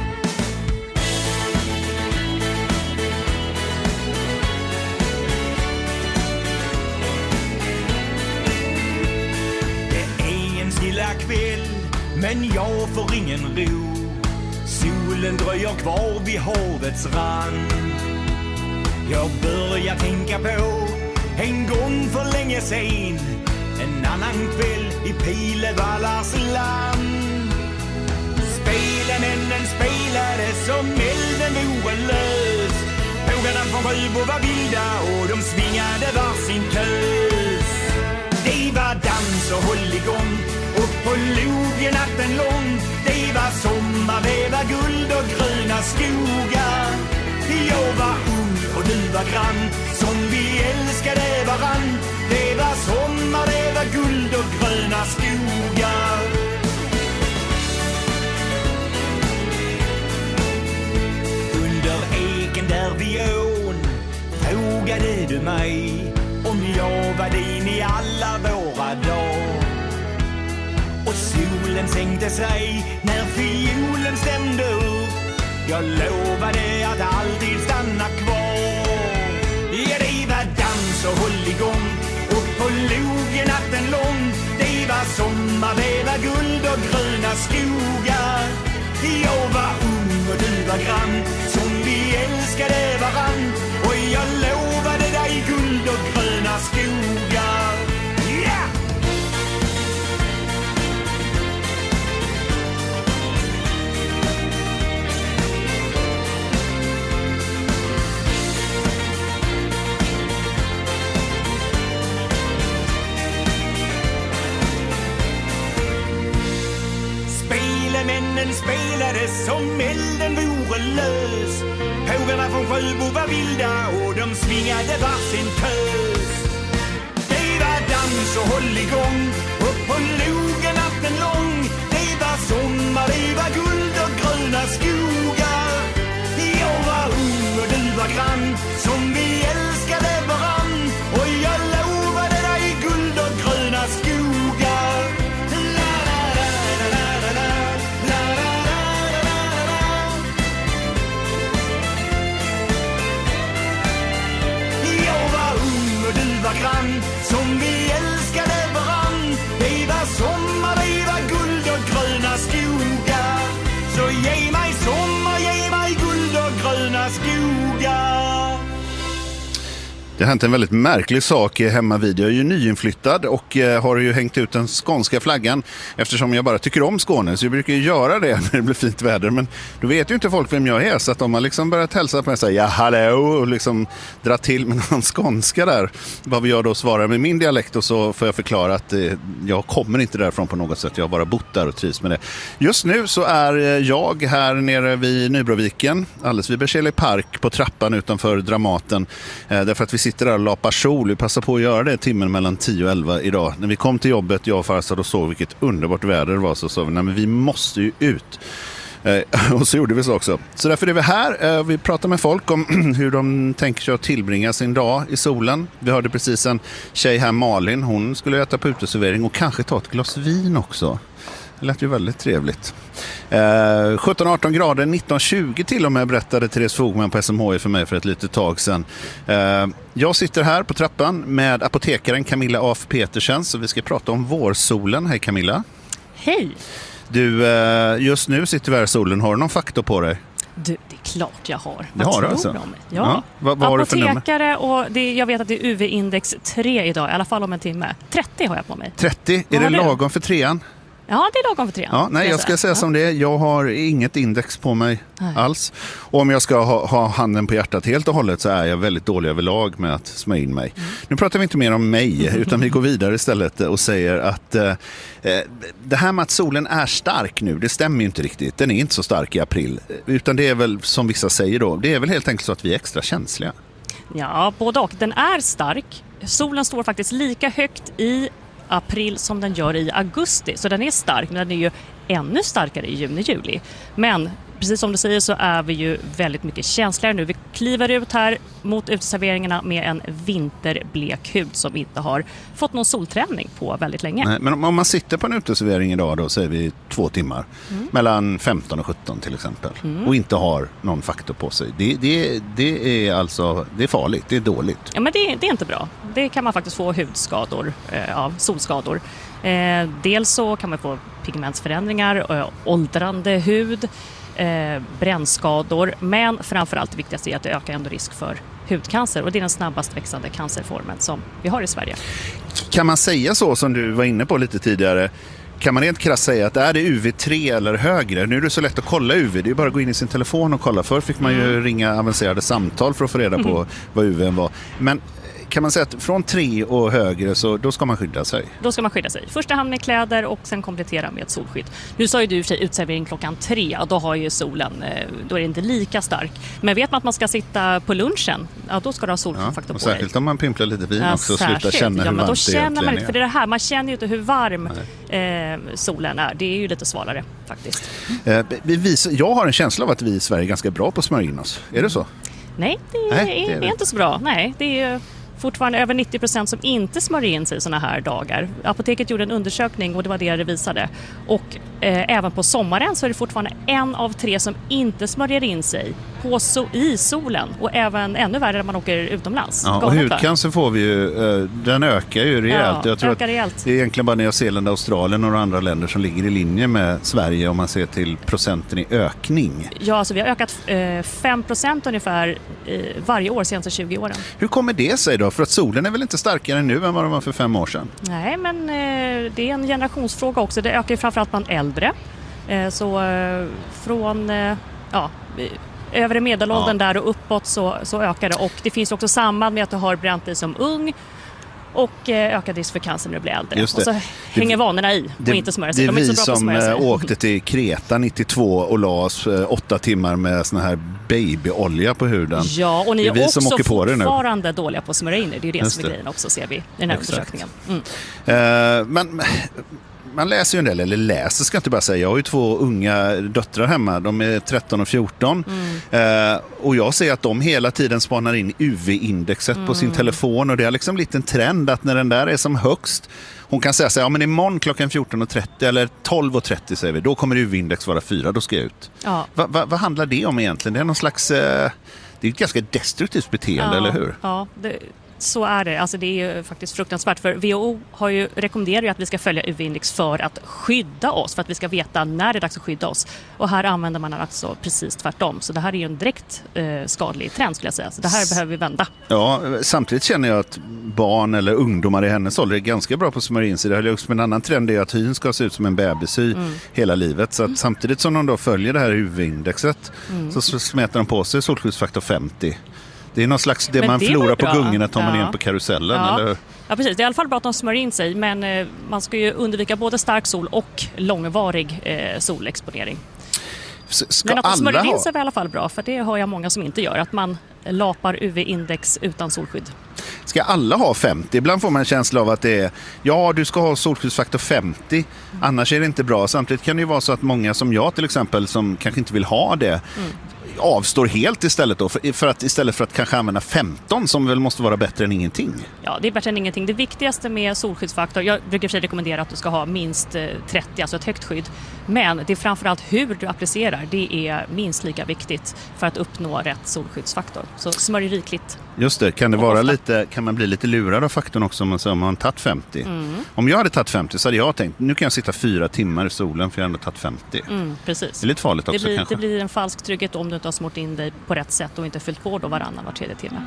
Det är en stilla kväll, men jag får ingen ro. Solen dröjer kvar vid havets rand. Jag börjar tänka på en gång för länge sen, en annan kväll i Pilevallars land. Spelemännen spelade som elden vore lös. Pågarna från Sjöbo var vilda och de svingade varsin tös. Det var dans och håll igång upp på logen natten lång. Det var sommar, det var guld och gröna skogar. Jag var ung och du var grann, som vi älskade varann. Det var sommar, det var guld och gröna skogar. Under eken där vid ån frågade du mig om jag var din i alla våra dagar. Och solen sänkte sig när fiolen stämde upp. Jag lovade att alltid stanna kvar. Ja, det var dans och håll igång upp på logen natten lång. Det var sommar, det var guld och gröna skogar. Jag var ung och du var grann, som vi älskade varann. Och jag lovade dig guld och gröna skogar. Ja! Männen spelade som elden vore lös. Pågarna från Sjöbo var vilda och de svingade varsin tös. Det var dans och håll igång upp på logen natten lång. Det var sommar, det var guld och gröna skogar. Jag var ung och du var grann, som vi älskade varann. Och jag lovade dig guld och gröna skogar. Grann, som vi älskade varann. Det var sommar, det var guld och gröna skogar. Så ge mig sommar, ge mig guld och gröna skogar. Det har hänt en väldigt märklig sak hemma vid. Jag är ju nyinflyttad och har ju hängt ut den skånska flaggan eftersom jag bara tycker om Skåne. Så jag brukar ju göra det när det blir fint väder. Men då vet ju inte folk vem jag är. Så att de har liksom börjat hälsa på mig och säga ja, hallå och liksom dra till med någon skånska där. Vad vi gör då svarar med min dialekt och så får jag förklara att jag kommer inte därifrån på något sätt. Jag har bara bott där och trivs med det. Just nu så är jag här nere vid Nybroviken, alldeles vid Berzelii park på trappan utanför Dramaten. Därför att vi sitter där och lapar sol. Vi passar på att göra det timmen mellan 10 och 11 idag. När vi kom till jobbet, jag och Farsad, och såg vilket underbart väder det var, så sa vi, nej men vi måste ju ut. Och så gjorde vi så också. Så därför är vi här. Vi pratar med folk om hur de tänker sig att tillbringa sin dag i solen. Vi hörde precis en tjej här, Malin. Hon skulle äta på uteservering och kanske ta ett glas vin också. Det lät ju väldigt trevligt. 17-18 grader, 19-20 till och med, berättade Therese Fogman på SMHI för mig för ett litet tag sedan. Jag sitter här på trappan med apotekaren Camilla af Petersen, så vi ska prata om vårsolen. Hej Camilla. Hej. Du, just nu sitter vi här i solen. Har du någon faktor på dig? Du, det är klart jag har. Det har du alltså? Om mig? Ja. Vad har du för nummer? Apotekare, och jag vet att det är UV-index 3 idag, i alla fall om en timme. 30 har jag på mig. 30? Är det lagom för 3an? Ja, det är lagom för 3. Ja, nej, jag ska säga som det är. Jag har inget index på mig alls. Och om jag ska ha handen på hjärtat helt och hållet så är jag väldigt dålig överlag med att smörja in mig. Nu pratar vi inte mer om mig, utan vi går vidare istället och säger att det här med att solen är stark nu, det stämmer ju inte riktigt. Den är inte så stark i april. Utan det är väl, som vissa säger då, det är väl helt enkelt så att vi är extra känsliga. Ja, både och. Den är stark. Solen står faktiskt lika högt i april som den gör i augusti. Så den är stark, men den är ju ännu starkare i juni-juli. Men precis som du säger så är vi ju väldigt mycket känsligare nu. Vi kliver ut här mot uteserveringarna med en vinterblek hud som vi inte har fått någon solträning på väldigt länge. Nej, men om man sitter på en uteservering idag då, säger vi 2 timmar, mellan 15 och 17 till exempel, och inte har någon faktor på sig. Det är alltså, det är farligt, det är dåligt. Ja, men det är inte bra. Det kan man faktiskt få hudskador av, solskador. Dels så kan man få pigmentsförändringar, åldrande hud, brännskador, men framförallt det viktigaste är att det ökar ändå risk för hudcancer, och det är den snabbast växande cancerformen som vi har i Sverige. Kan man säga så som du var inne på lite tidigare? Kan man rent krasst säga att är det UV3 eller högre? Nu är det så lätt att kolla UV. Det är ju bara att gå in i sin telefon och kolla. Förr fick man ju ringa avancerade samtal för att få reda på vad UVn var. Men kan man säga att från 3 och högre så då ska man skydda sig? Då ska man skydda sig. Första hand med kläder och sen komplettera med solskydd. Nu sa ju du i och för sig utservering klockan 3 och då har ju solen, då är det inte lika stark. Men vet man att man ska sitta på lunchen, ja då ska du ha solskyddsfaktor på dig. Särskilt om man pimplar lite vin också och slutar känna hur varmt det känner man inte, för det är det här, man känner ju inte hur varm solen är. Det är ju lite svalare faktiskt. Jag har en känsla av att vi i Sverige är ganska bra på att smörja in oss. Är det så? Nej, det är inte så bra. Nej, det är fortfarande över 90% som inte smörjer in sig i såna här dagar. Apoteket gjorde en undersökning och det var det visade. Och även på sommaren så är det fortfarande 1 av 3 som inte smörjer in sig i solen. Och även ännu värre när man åker utomlands. Ja, och hudcancer får vi ju, den ökar ju rejält. Ja, jag tror ökar att rejält. det är egentligen bara Nya Zeeland, Australien och andra länder som ligger i linje med Sverige om man ser till procenten i ökning. Ja, alltså vi har ökat 5% ungefär varje år senaste 20 åren. Hur kommer det sig då? För att solen är väl inte starkare nu än vad den var för 5 år sedan? Nej, men det är en generationsfråga också. Det ökar ju framförallt bland äldre. Så från övre medelåldern där och uppåt så ökar det. Och det finns också samband med att du har bränt dig som ung och ökad risk för cancer när du blir äldre. Och så hänger vanorna i och inte smörja sig. Det är vi som åkte till Kreta 92 och la oss 8 timmar med såna här babyolja på huden. Ja, och ni är också som åker på fortfarande dåliga på att smörja in det. Det är ju det som är grejen också, ser vi i den här undersökningen. Men man läser ju en del, eller läser ska jag inte bara säga. Jag har ju 2 unga döttrar hemma. De är 13 och 14. Och jag ser att de hela tiden spanar in UV-indexet på sin telefon. Och det är liksom lite en trend att när den där är som högst, hon kan säga så här, ja men imorgon klockan 14.30 eller 12.30 säger vi, då kommer UV-index vara 4, då ska jag ut. Ja. Vad handlar det om egentligen? Det är någon slags, det är ett ganska destruktivt beteende, eller hur? Ja, så är det. Alltså det är ju faktiskt fruktansvärt. För WHO har ju rekommenderat att vi ska följa UV-index för att skydda oss. För att vi ska veta när det är dags att skydda oss. Och här använder man alltså precis tvärtom. Så det här är ju en direkt skadlig trend skulle jag säga. Så det här behöver vi vända. Ja, samtidigt känner jag att barn eller ungdomar i hennes ålder är ganska bra på att smörja in sig. Det är också en annan trend är att hyn ska se ut som en bebishy hela livet. Så att samtidigt som de då följer det här UV-indexet så smäter de på sig solskyddsfaktor 50. Det är någon slags det man förlorar på gungorna tar man igen på karusellen, eller? Ja, precis. Det är i alla fall bra att de smörjer in sig, men man ska ju undvika både stark sol och långvarig solexponering. Men att de smörjer in sig är i alla fall bra, för det har jag många som inte gör. Att man lapar UV-index utan solskydd. Ska alla ha 50? Ibland får man en känsla av att det är, ja du ska ha solskyddsfaktor 50, annars är det inte bra. Samtidigt kan det ju vara så att många som jag till exempel, som kanske inte vill ha det, avstår helt istället då, istället för att kanske använda 15 som väl måste vara bättre än ingenting. Ja, det är bättre än ingenting. Det viktigaste med solskyddsfaktor, jag brukar för sig rekommendera att du ska ha minst 30, alltså ett högt skydd. Men det är framförallt hur du applicerar, det är minst lika viktigt för att uppnå rätt solskyddsfaktor. Så smörj rikligt. Just det, kan man bli lite lurad av faktorn också om man tagit 50? Om jag hade tagit 50 så hade jag tänkt, nu kan jag sitta 4 timmar i solen för jag har ändå tagit 50. Precis. Det är lite farligt också kanske. Det blir en falsk trygghet om du inte har smort in dig på rätt sätt och inte fyllt på då varannan var 3:e timme.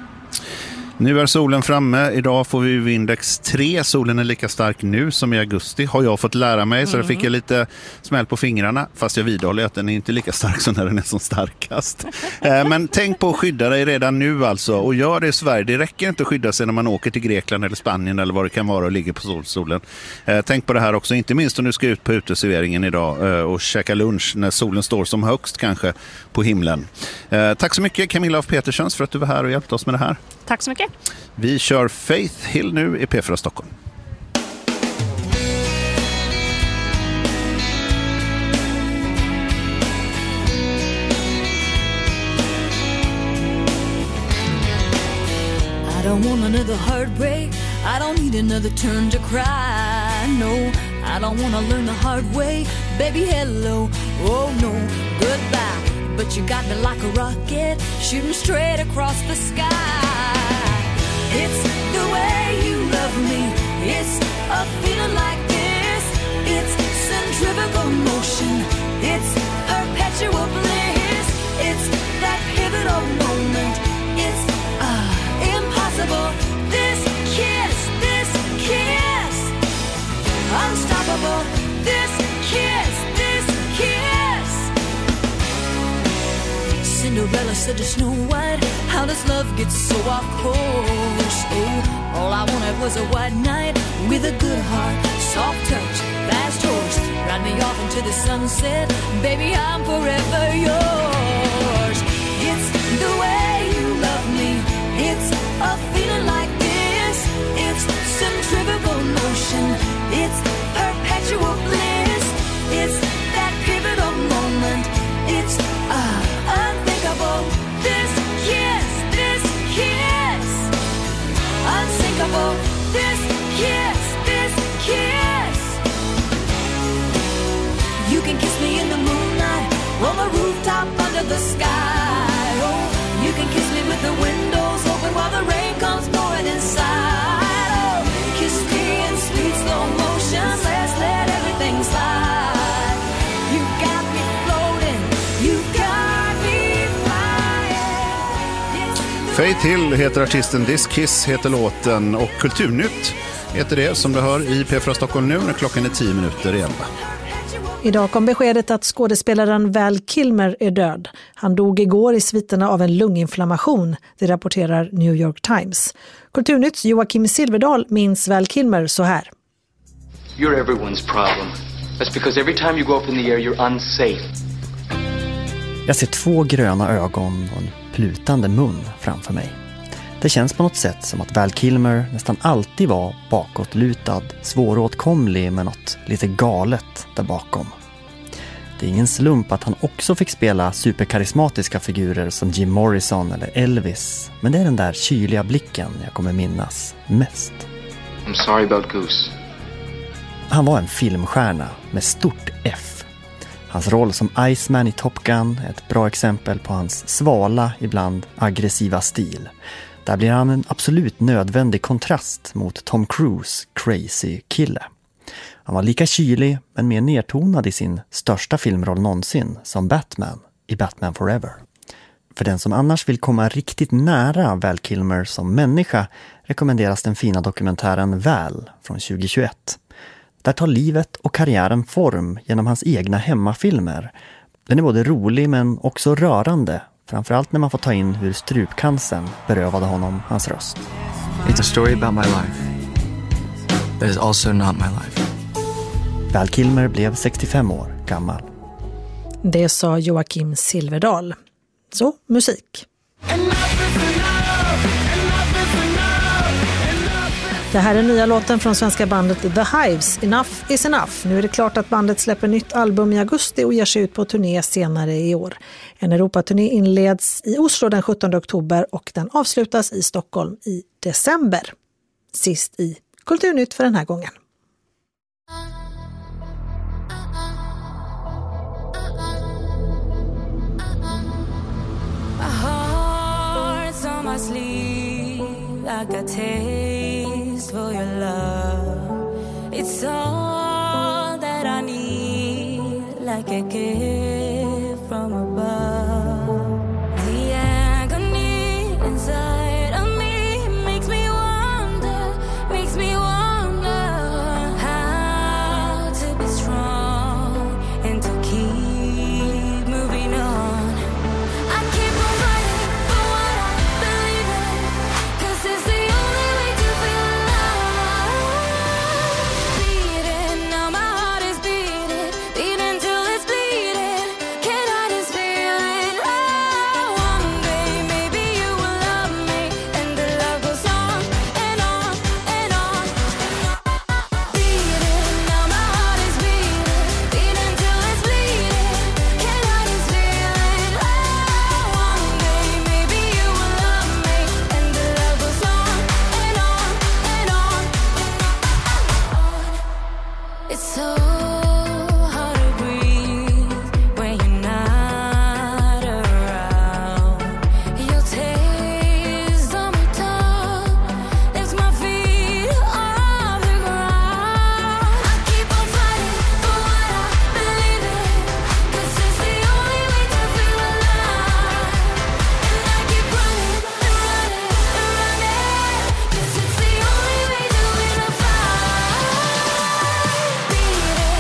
Nu är solen framme. Idag får vi index 3. Solen är lika stark nu som i augusti. Har jag fått lära mig, så då fick jag lite smäll på fingrarna. Fast jag vidhåller att den är inte lika stark som när den är som starkast. Men tänk på att skydda dig redan nu alltså. Och gör det i Sverige. Det räcker inte att skydda sig när man åker till Grekland eller Spanien eller vad det kan vara och ligger på solsolen. Tänk på det här också. Inte minst om du ska ut på uteserveringen idag och käka lunch när solen står som högst kanske på himlen. Tack så mycket Camilla af Petersens för att du var här och hjälpte oss med det här. Tack så mycket. Vi kör Faith Hill nu i P4 Stockholm. I don't want another heartbreak. I don't need another turn to cry. No, I don't want to learn the hard way. Baby, hello. Oh, no, goodbye. But you got me like a rocket, shooting straight across the sky. It's the way you love me. It's a feeling like this. It's centrifugal motion. It's perpetual bliss. It's that pivotal moment. It's impossible. This kiss, unstoppable. This kiss. Cinderella wanna set to Snow White. How does love get so off course? Oh, all I wanted was a white knight with a good heart, soft touch, fast horse. Ride me off into the sunset, baby, I'm forever yours. It's the way you love me, it's a feeling like this. It's centrifugal motion, it's perpetual bliss. It's that pivotal moment, it's unthinkable. This kiss, unsinkable. This kiss. You can kiss me in the moonlight, on the rooftop under the sky. Oh, you can kiss me with the windows open while the rain comes pouring inside. Oh, kiss me in sweet slow motion, let's let everything slide. You got me floating, you got me flying. Faith Hill heter artisten, This Kiss heter låten och Kulturnytt heter det som du hör i P4 Stockholm nu när klockan är 10 minuter i 11. Idag kom beskedet att skådespelaren Val Kilmer är död. Han dog igår i sviterna av en lunginflammation, det rapporterar New York Times. Kulturnytts Joakim Silverdahl minns Val Kilmer så här. You're everyone's problem. That's because every time you go up in the air you're unsafe. Jag ser 2 gröna ögon och en plutande mun framför mig. Det känns på något sätt som att Val Kilmer nästan alltid var bakåtlutad, svåråtkomlig med något lite galet där bakom. Det är ingen slump att han också fick spela superkarismatiska figurer som Jim Morrison eller Elvis, men det är den där kyliga blicken jag kommer minnas mest. I'm sorry about Goose. Han var en filmstjärna med stort F. Hans roll som Iceman i Top Gun är ett bra exempel på hans svala, ibland aggressiva stil. Där blir han en absolut nödvändig kontrast mot Tom Cruise crazy kille. Han var lika kylig men mer nedtonad i sin största filmroll någonsin som Batman i Batman Forever. För den som annars vill komma riktigt nära Val Kilmer som människa rekommenderas den fina dokumentären Val från 2021. Där tar livet och karriären form genom hans egna hemmafilmer. Den är både rolig men också rörande. Framförallt när man får ta in hur strupcancern berövade honom hans röst. It's a story about my life. That is also not my life. Val Kilmer blev 65 år gammal. Det sa Joakim Silverdahl. Så, musik. Det här är nya låten från svenska bandet The Hives, Enough is Enough. Nu är det klart att bandet släpper nytt album i augusti och ger sig ut på turné senare i år. En Europaturné inleds i Oslo den 17 oktober och den avslutas i Stockholm i december. Sist i Kulturnytt för den här gången. My heart's on my sleeve, I got taste for your love. It's all that I need, like a gift from above. The agony inside of me makes me wonder how to be strong and to keep moving on. I keep on fighting for what I believe in, 'cause it's the only way to feel alive. Beating, now my heart is beating, beating till it's bleeding. Can I just feel it? Oh, one day maybe you will love me, and the love goes on and on and on. Beating, now my heart is beating, beating till it's bleeding. Can I just feel it? Oh, one day maybe you will love me, and the love goes on and on and on. It's so hard to breathe when you're not around. Your taste on my tongue lifts my feet off the ground. I keep on fighting for what I believe in, 'cause it's the only way to feel alive. And I keep running and running and running, 'cause it's the only way to win a fight. Beating,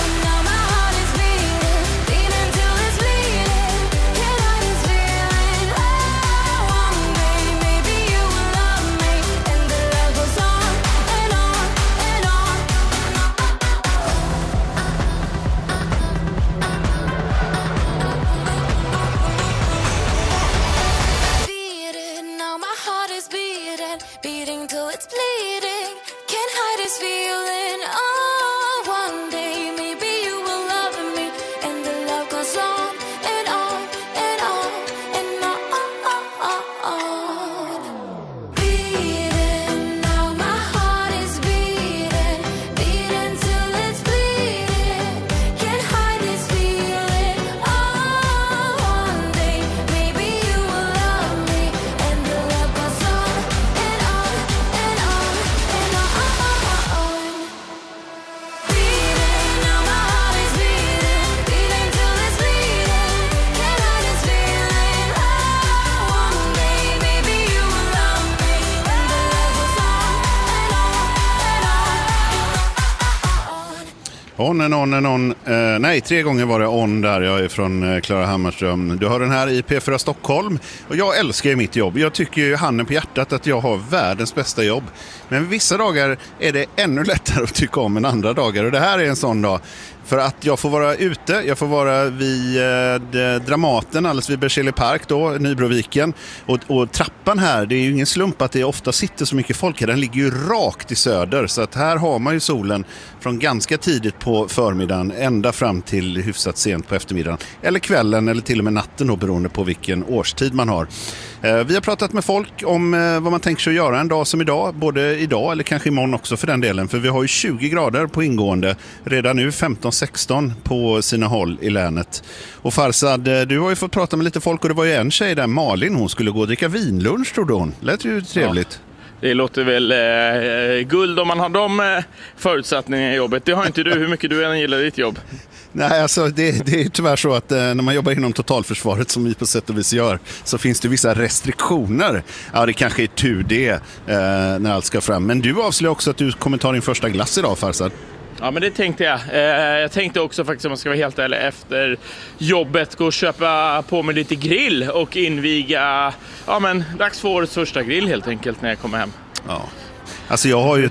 On and on and on. Nej, 3 gånger var det on där. Jag är från Klara Hammarström. Du har den här i P4 Stockholm. Och jag älskar ju mitt jobb. Jag tycker ju handen på hjärtat att jag har världens bästa jobb. Men vissa dagar är det ännu lättare att tycka om än andra dagar. Och det här är en sån dag. För att jag får vara ute, jag får vara vid Dramaten, alldeles vid Berzelii Park då, Nybroviken. Och trappan här, det är ju ingen slump att det ofta sitter så mycket folk här. Den ligger ju rakt i söder, så att här har man ju solen från ganska tidigt på förmiddagen ända fram till hyfsat sent på eftermiddagen. Eller kvällen eller till och med natten då, beroende på vilken årstid man har. Vi har pratat med folk om vad man tänker sig att göra en dag som idag, både idag eller kanske imorgon också för den delen. För vi har ju 20 grader på ingående, redan nu 15-16 på sina håll i länet. Och Farzad, du har ju fått prata med lite folk och det var ju en tjej där, Malin, hon skulle gå och dricka vinlunch trodde hon. Lät ju trevligt. Ja. Det låter väl guld om man har de förutsättningarna i jobbet. Det har inte du, hur mycket du än gillar ditt jobb. Nej, alltså det är tyvärr så att när man jobbar inom totalförsvaret som vi på sätt och vis gör, så finns det vissa restriktioner. Ja, det kanske är tur det när allt ska fram. Men du avslöjar också att du kommer ta din första glass idag, Farzad. Ja, men det tänkte jag. Jag tänkte också faktiskt, om man ska vara helt ärlig, efter jobbet gå och köpa på mig lite grill och inviga, ja men dags för årets första grill helt enkelt när jag kommer hem. Ja. Alltså jag har ju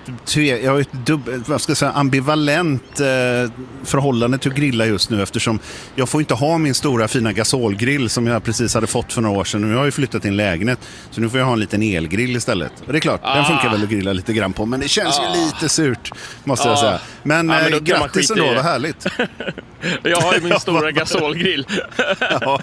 ett ambivalent förhållande till att grilla just nu, eftersom jag får inte ha min stora fina gasolgrill som jag precis hade fått för några år sedan. Nu har jag ju flyttat till en lägenhet, så nu får jag ha en liten elgrill istället. Och det är klart, den funkar väl att grilla lite grann på, men det känns ju lite surt, måste jag säga. Men grattis ändå, vad härligt. Jag har ju min stora gasolgrill. Ja,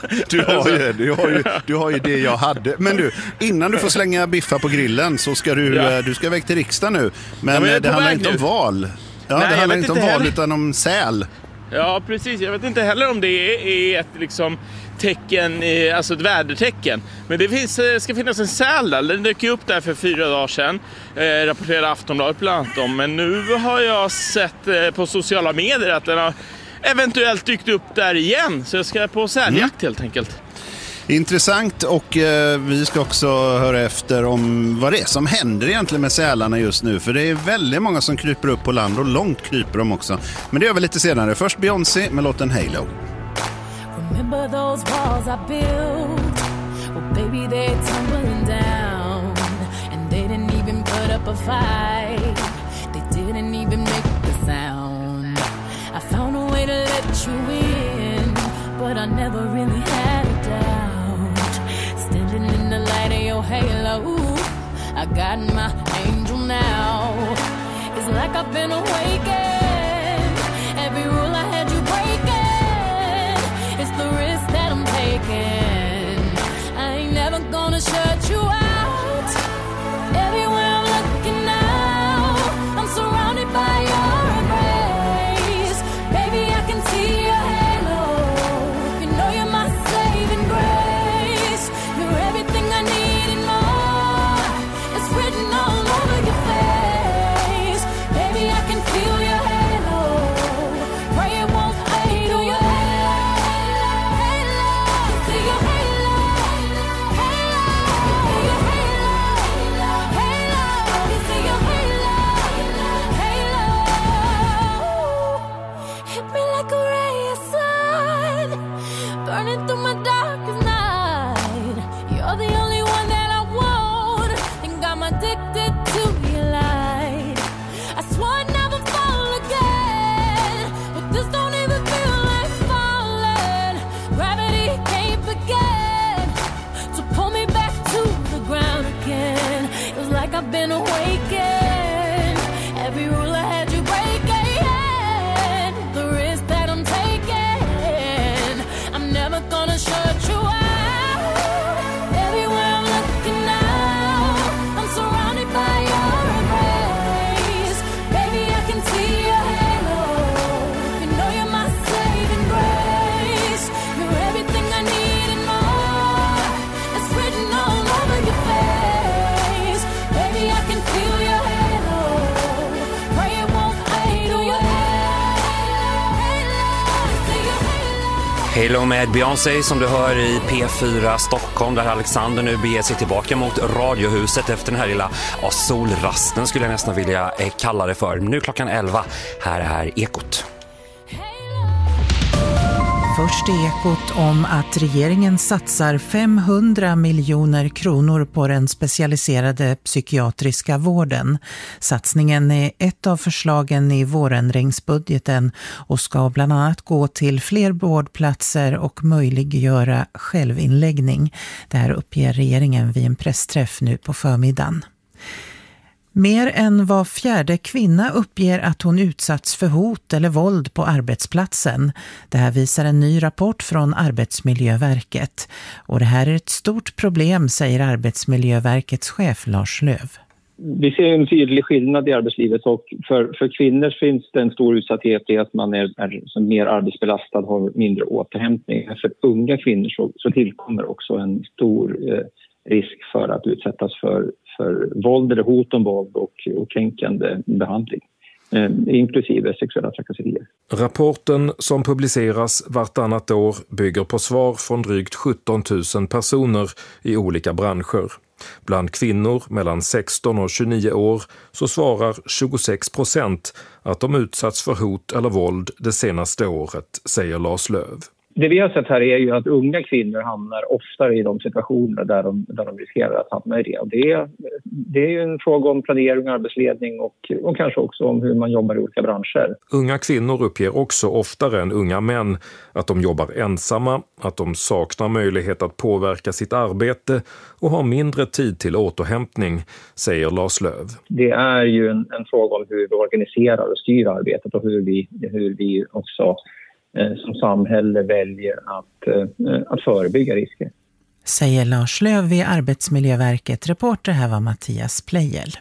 du har ju det jag hade. Men du, innan du får slänga biffar på grillen så ska du ska väg till riksdagen nu. Men det handlar inte om val. Ja, nej, det handlar inte om val utan om säl. Ja, precis. Jag vet inte heller om det är ett liksom tecken, alltså ett vädertecken. Men det ska finnas en säl där. Den dök upp där för 4 dagar sedan. Rapporterade Aftonbladet bland annat om. Men nu har jag sett på sociala medier att den har eventuellt dykt upp där igen. Så jag ska på säljakt helt enkelt. Intressant, och vi ska också höra efter om vad det är som händer egentligen med sälarna just nu. För det är väldigt många som kryper upp på land och långt kryper de också. Men det gör vi lite senare. Först Beyoncé med låten Halo. Remember those walls I built? Well, baby, they're tumbling down. And they didn't even put up a fight. They didn't even make the sound. I found a way to let you in, but I never really had a doubt. Standing in the light of your halo, I got my angel now. It's like I've been awakened. Every rule I had you breaking. It's the risk that I'm taking. I ain't never gonna shut you out. Everywhere I'm looking now, I'm surrounded by your embrace. Baby, I can see your halo. You know you're my saving grace. You're everything I need and more. It's written all over your face. Baby, I can feel your halo. Pray it won't fade. Oh, your halo, halo. See your halo, halo. See your halo, halo. See your halo, halo. Hit me like a ray of sun, burning through my darkest night. You're the only one that I want. Think I'm addicted to your light. I swore I'd never fall again, but this don't even feel like falling. Gravity can't begin to pull me back to the ground again. It's like I've been awakened. Every rule I had you breaking. The risk that I'm taking, I'm never gonna shut you out. Everywhere I'm looking now, I'm surrounded by your embrace. Baby, I can see your halo. You know you're my saving grace. You're everything I need and more. It's written all over your face. Baby, I can feel your halo. Pray it won't fade. Oh, your Halo med Beyoncé som du hör i P4 Stockholm, där Alexander nu beger sig tillbaka mot Radiohuset efter den här lilla solrasten skulle jag nästan vilja kalla det för. Nu klockan 11, här är Ekot. Först är Ekot om att regeringen satsar 500 miljoner kronor på den specialiserade psykiatriska vården. Satsningen är ett av förslagen i vårändringsbudgeten och ska bland annat gå till fler vårdplatser och möjliggöra självinläggning. Det här uppger regeringen vid en pressträff nu på förmiddagen. Mer än var fjärde kvinna uppger att hon utsatts för hot eller våld på arbetsplatsen. Det här visar en ny rapport från Arbetsmiljöverket. Och det här är ett stort problem, säger Arbetsmiljöverkets chef Lars Löv. Vi ser en tydlig skillnad i arbetslivet och för kvinnor finns det en stor utsatthet i att man är mer arbetsbelastad, har mindre återhämtning. För unga kvinnor så tillkommer också en stor risk för att utsättas för våld eller hot om våld och kränkande behandling, inklusive sexuella trakasserier. Rapporten som publiceras vartannat år bygger på svar från drygt 17 000 personer i olika branscher. Bland kvinnor mellan 16 och 29 år så svarar 26% att de utsatts för hot eller våld det senaste året, säger Lars Löv. Det vi har sett här är ju att unga kvinnor hamnar oftare i de situationer där de riskerar att hamna i det. Och det är ju en fråga om planering, arbetsledning och kanske också om hur man jobbar i olika branscher. Unga kvinnor uppger också oftare än unga män att de jobbar ensamma, att de saknar möjlighet att påverka sitt arbete och har mindre tid till återhämtning, säger Lars Löv. Det är ju en fråga om hur vi organiserar och styr arbetet och hur vi också som samhälle väljer att förebygga risker. Säger Lars Löv vid Arbetsmiljöverket. Reporter här var Mattias Plejel.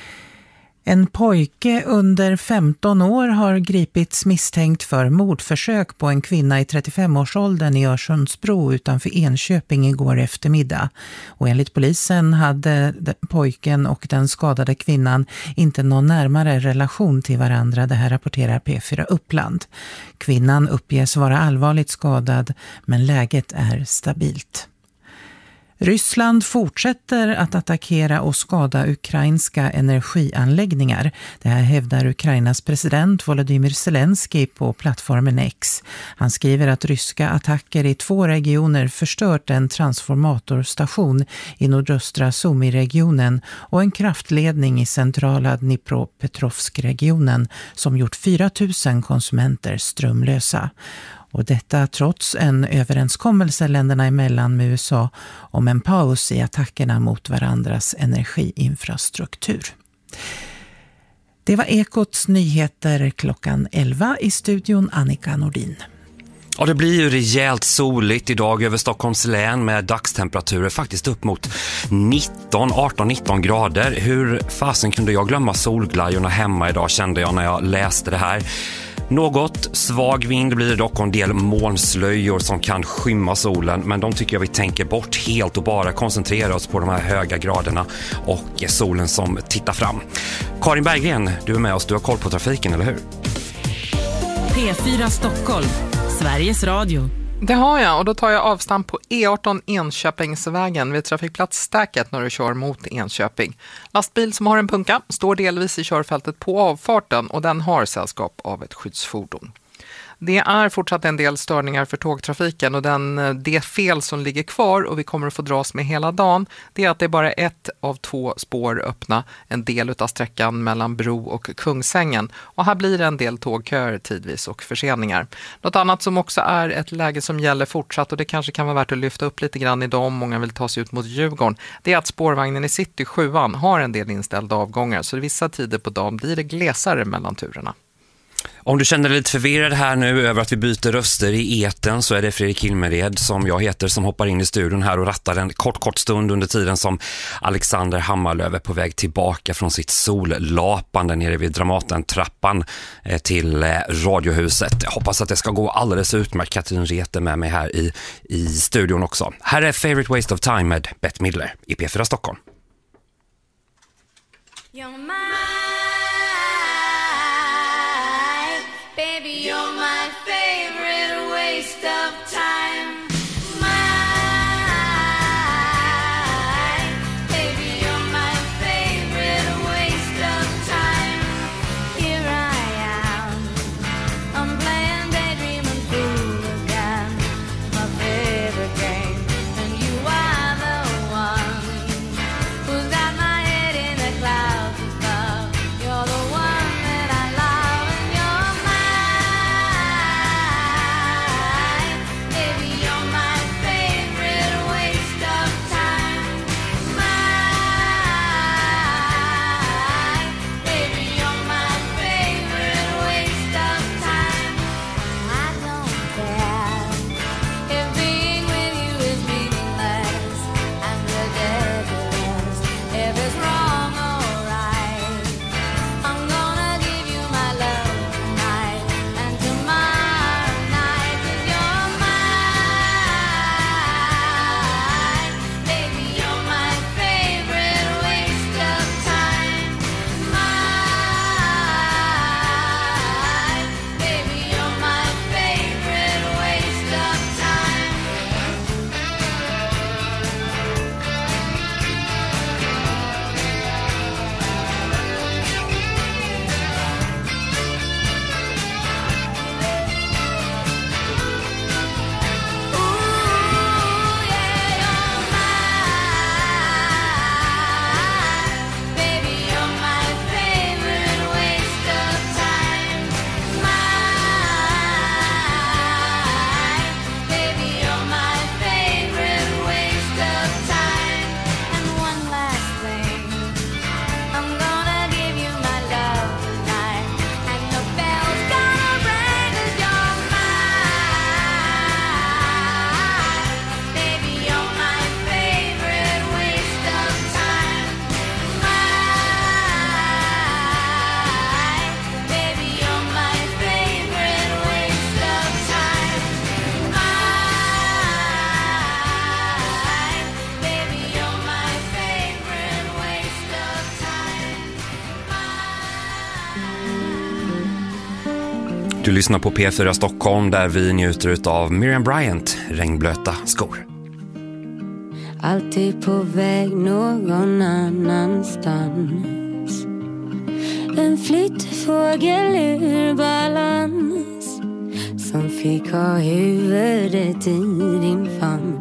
En pojke under 15 år har gripits misstänkt för mordförsök på en kvinna i 35-årsåldern i Örsundsbro utanför Enköping igår eftermiddag. Och enligt polisen hade pojken och den skadade kvinnan inte någon närmare relation till varandra. Det här rapporterar P4 Uppland. Kvinnan uppges vara allvarligt skadad, men läget är stabilt. Ryssland fortsätter att attackera och skada ukrainska energianläggningar. Det här hävdar Ukrainas president Volodymyr Zelensky på plattformen X. Han skriver att ryska attacker i 2 regioner förstört en transformatorstation i nordöstra Sumy-regionen och en kraftledning i centrala Dnipropetrovsk-regionen som gjort 4 000 konsumenter strömlösa. Och detta trots en överenskommelse länderna emellan med USA om en paus i attackerna mot varandras energiinfrastruktur. Det var Ekots nyheter klockan 11 i studion Annika Nordin. Ja, det blir ju rejält soligt idag över Stockholms län med dagstemperaturer faktiskt upp mot 18-19 grader. Hur fasen kunde jag glömma solglajorna hemma idag, kände jag när jag läste det här. Något svag vind blir det dock och en del molnslöjor som kan skymma solen, men de tycker jag vi tänker bort helt och bara koncentrerar oss på de här höga graderna och solen som tittar fram. Karin Berggren, du är med oss, du har koll på trafiken, eller hur? P4 Stockholm, Sveriges Radio. Det har jag, och då tar jag avstamp på E18 Enköpingsvägen vid trafikplats Stäket när du kör mot Enköping. Lastbil som har en punka står delvis i körfältet på avfarten och den har sällskap av ett skyddsfordon. Det är fortsatt en del störningar för tågtrafiken och det fel som ligger kvar och vi kommer att få dras med hela dagen, det är att det är bara 1 av 2 spår öppna en del av sträckan mellan Bro och Kungsängen. Och här blir det en del tågköer tidvis och förseningar. Något annat som också är ett läge som gäller fortsatt och det kanske kan vara värt att lyfta upp lite grann idag om många vill ta sig ut mot Djurgården, det är att spårvagnen i City 7an har en del inställda avgångar så vissa tider på dagen blir det glesare mellan turerna. Om du känner dig lite förvirrad här nu över att vi byter röster i eten så är det Fredrik Hilmered som jag heter som hoppar in i studion här och rattar en kort stund under tiden som Alexander Hammarlöv är på väg tillbaka från sitt sollapande nere vid Dramaten-trappan till Radiohuset. Jag hoppas att det ska gå alldeles utmärkt. Katrin Rete med mig här i studion också. Här är Favorite Waste of Time med Bette Midler i P4 Stockholm. Baby, you're my favorite waste of time. Baby, you're my favorite waste of time. Here I am, I'm playing daydream and fool again. Du lyssnar på P4 Stockholm där vi njuter av Miriam Bryant, Regnblöta skor. Alltid på väg någon annanstans. En flyttfågel ur balans som fick ha huvudet i din famn.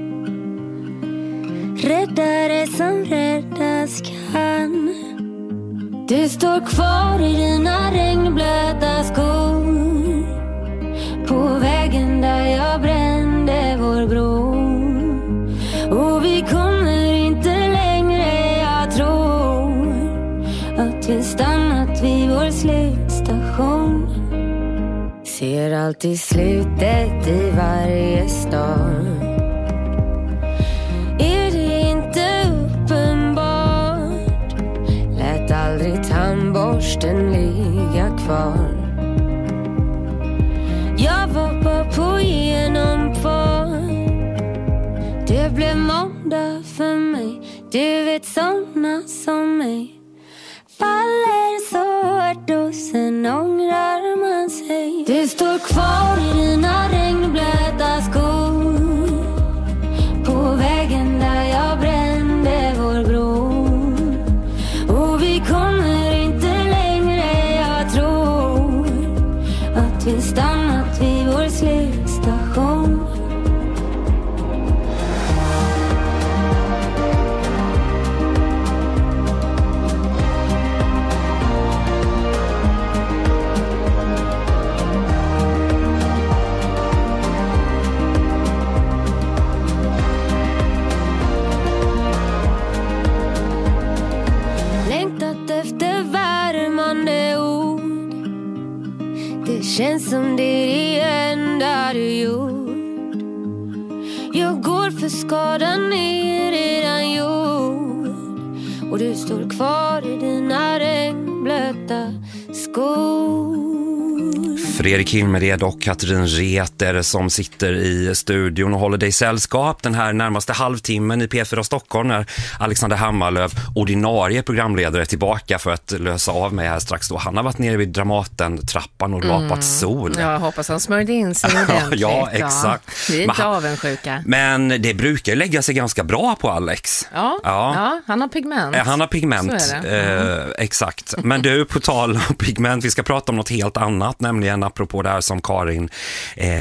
Räddare som räddas kan. Du står kvar i dina regnblöta skor på vägen där jag brände vår bro. Och vi kommer inte längre, jag tror att vi stannat vid vår slutstation. Ser alltid slutet i varje stad. Är det inte uppenbart? Lät aldrig tandborsten ligga kvar. Jag var bara på genomfart. Det blev måndag för mig. Du vet såna som mig faller så hårt och sen ångrar man sig. Du står kvar i dina regnblöta skor på vägen där jag brände vår bro. Och vi kommer inte längre, jag tror att vi stannat vid vår slutstation. Känns som det är det enda du gjort. Jag går för skadan är redan gjord. Och du står kvar i dina regnblöta skor. Fredrik Himmered och Katrin Reter som sitter i studion och håller dig sällskap den här närmaste halvtimmen i P4 Stockholm när Alexander Hammarlöf, ordinarie programledare, tillbaka för att lösa av mig här strax då. Han har varit nere vid Dramaten-trappan och lapat sol. Jag hoppas han smörjde in sig ordentligt. Ja, exakt. Vi är inte avundsjuka. Men det brukar lägga sig ganska bra på Alex. Ja, han har pigment. Han har pigment, exakt. Men du, på tal om pigment, vi ska prata om något helt annat, nämligen apropå det här som Karin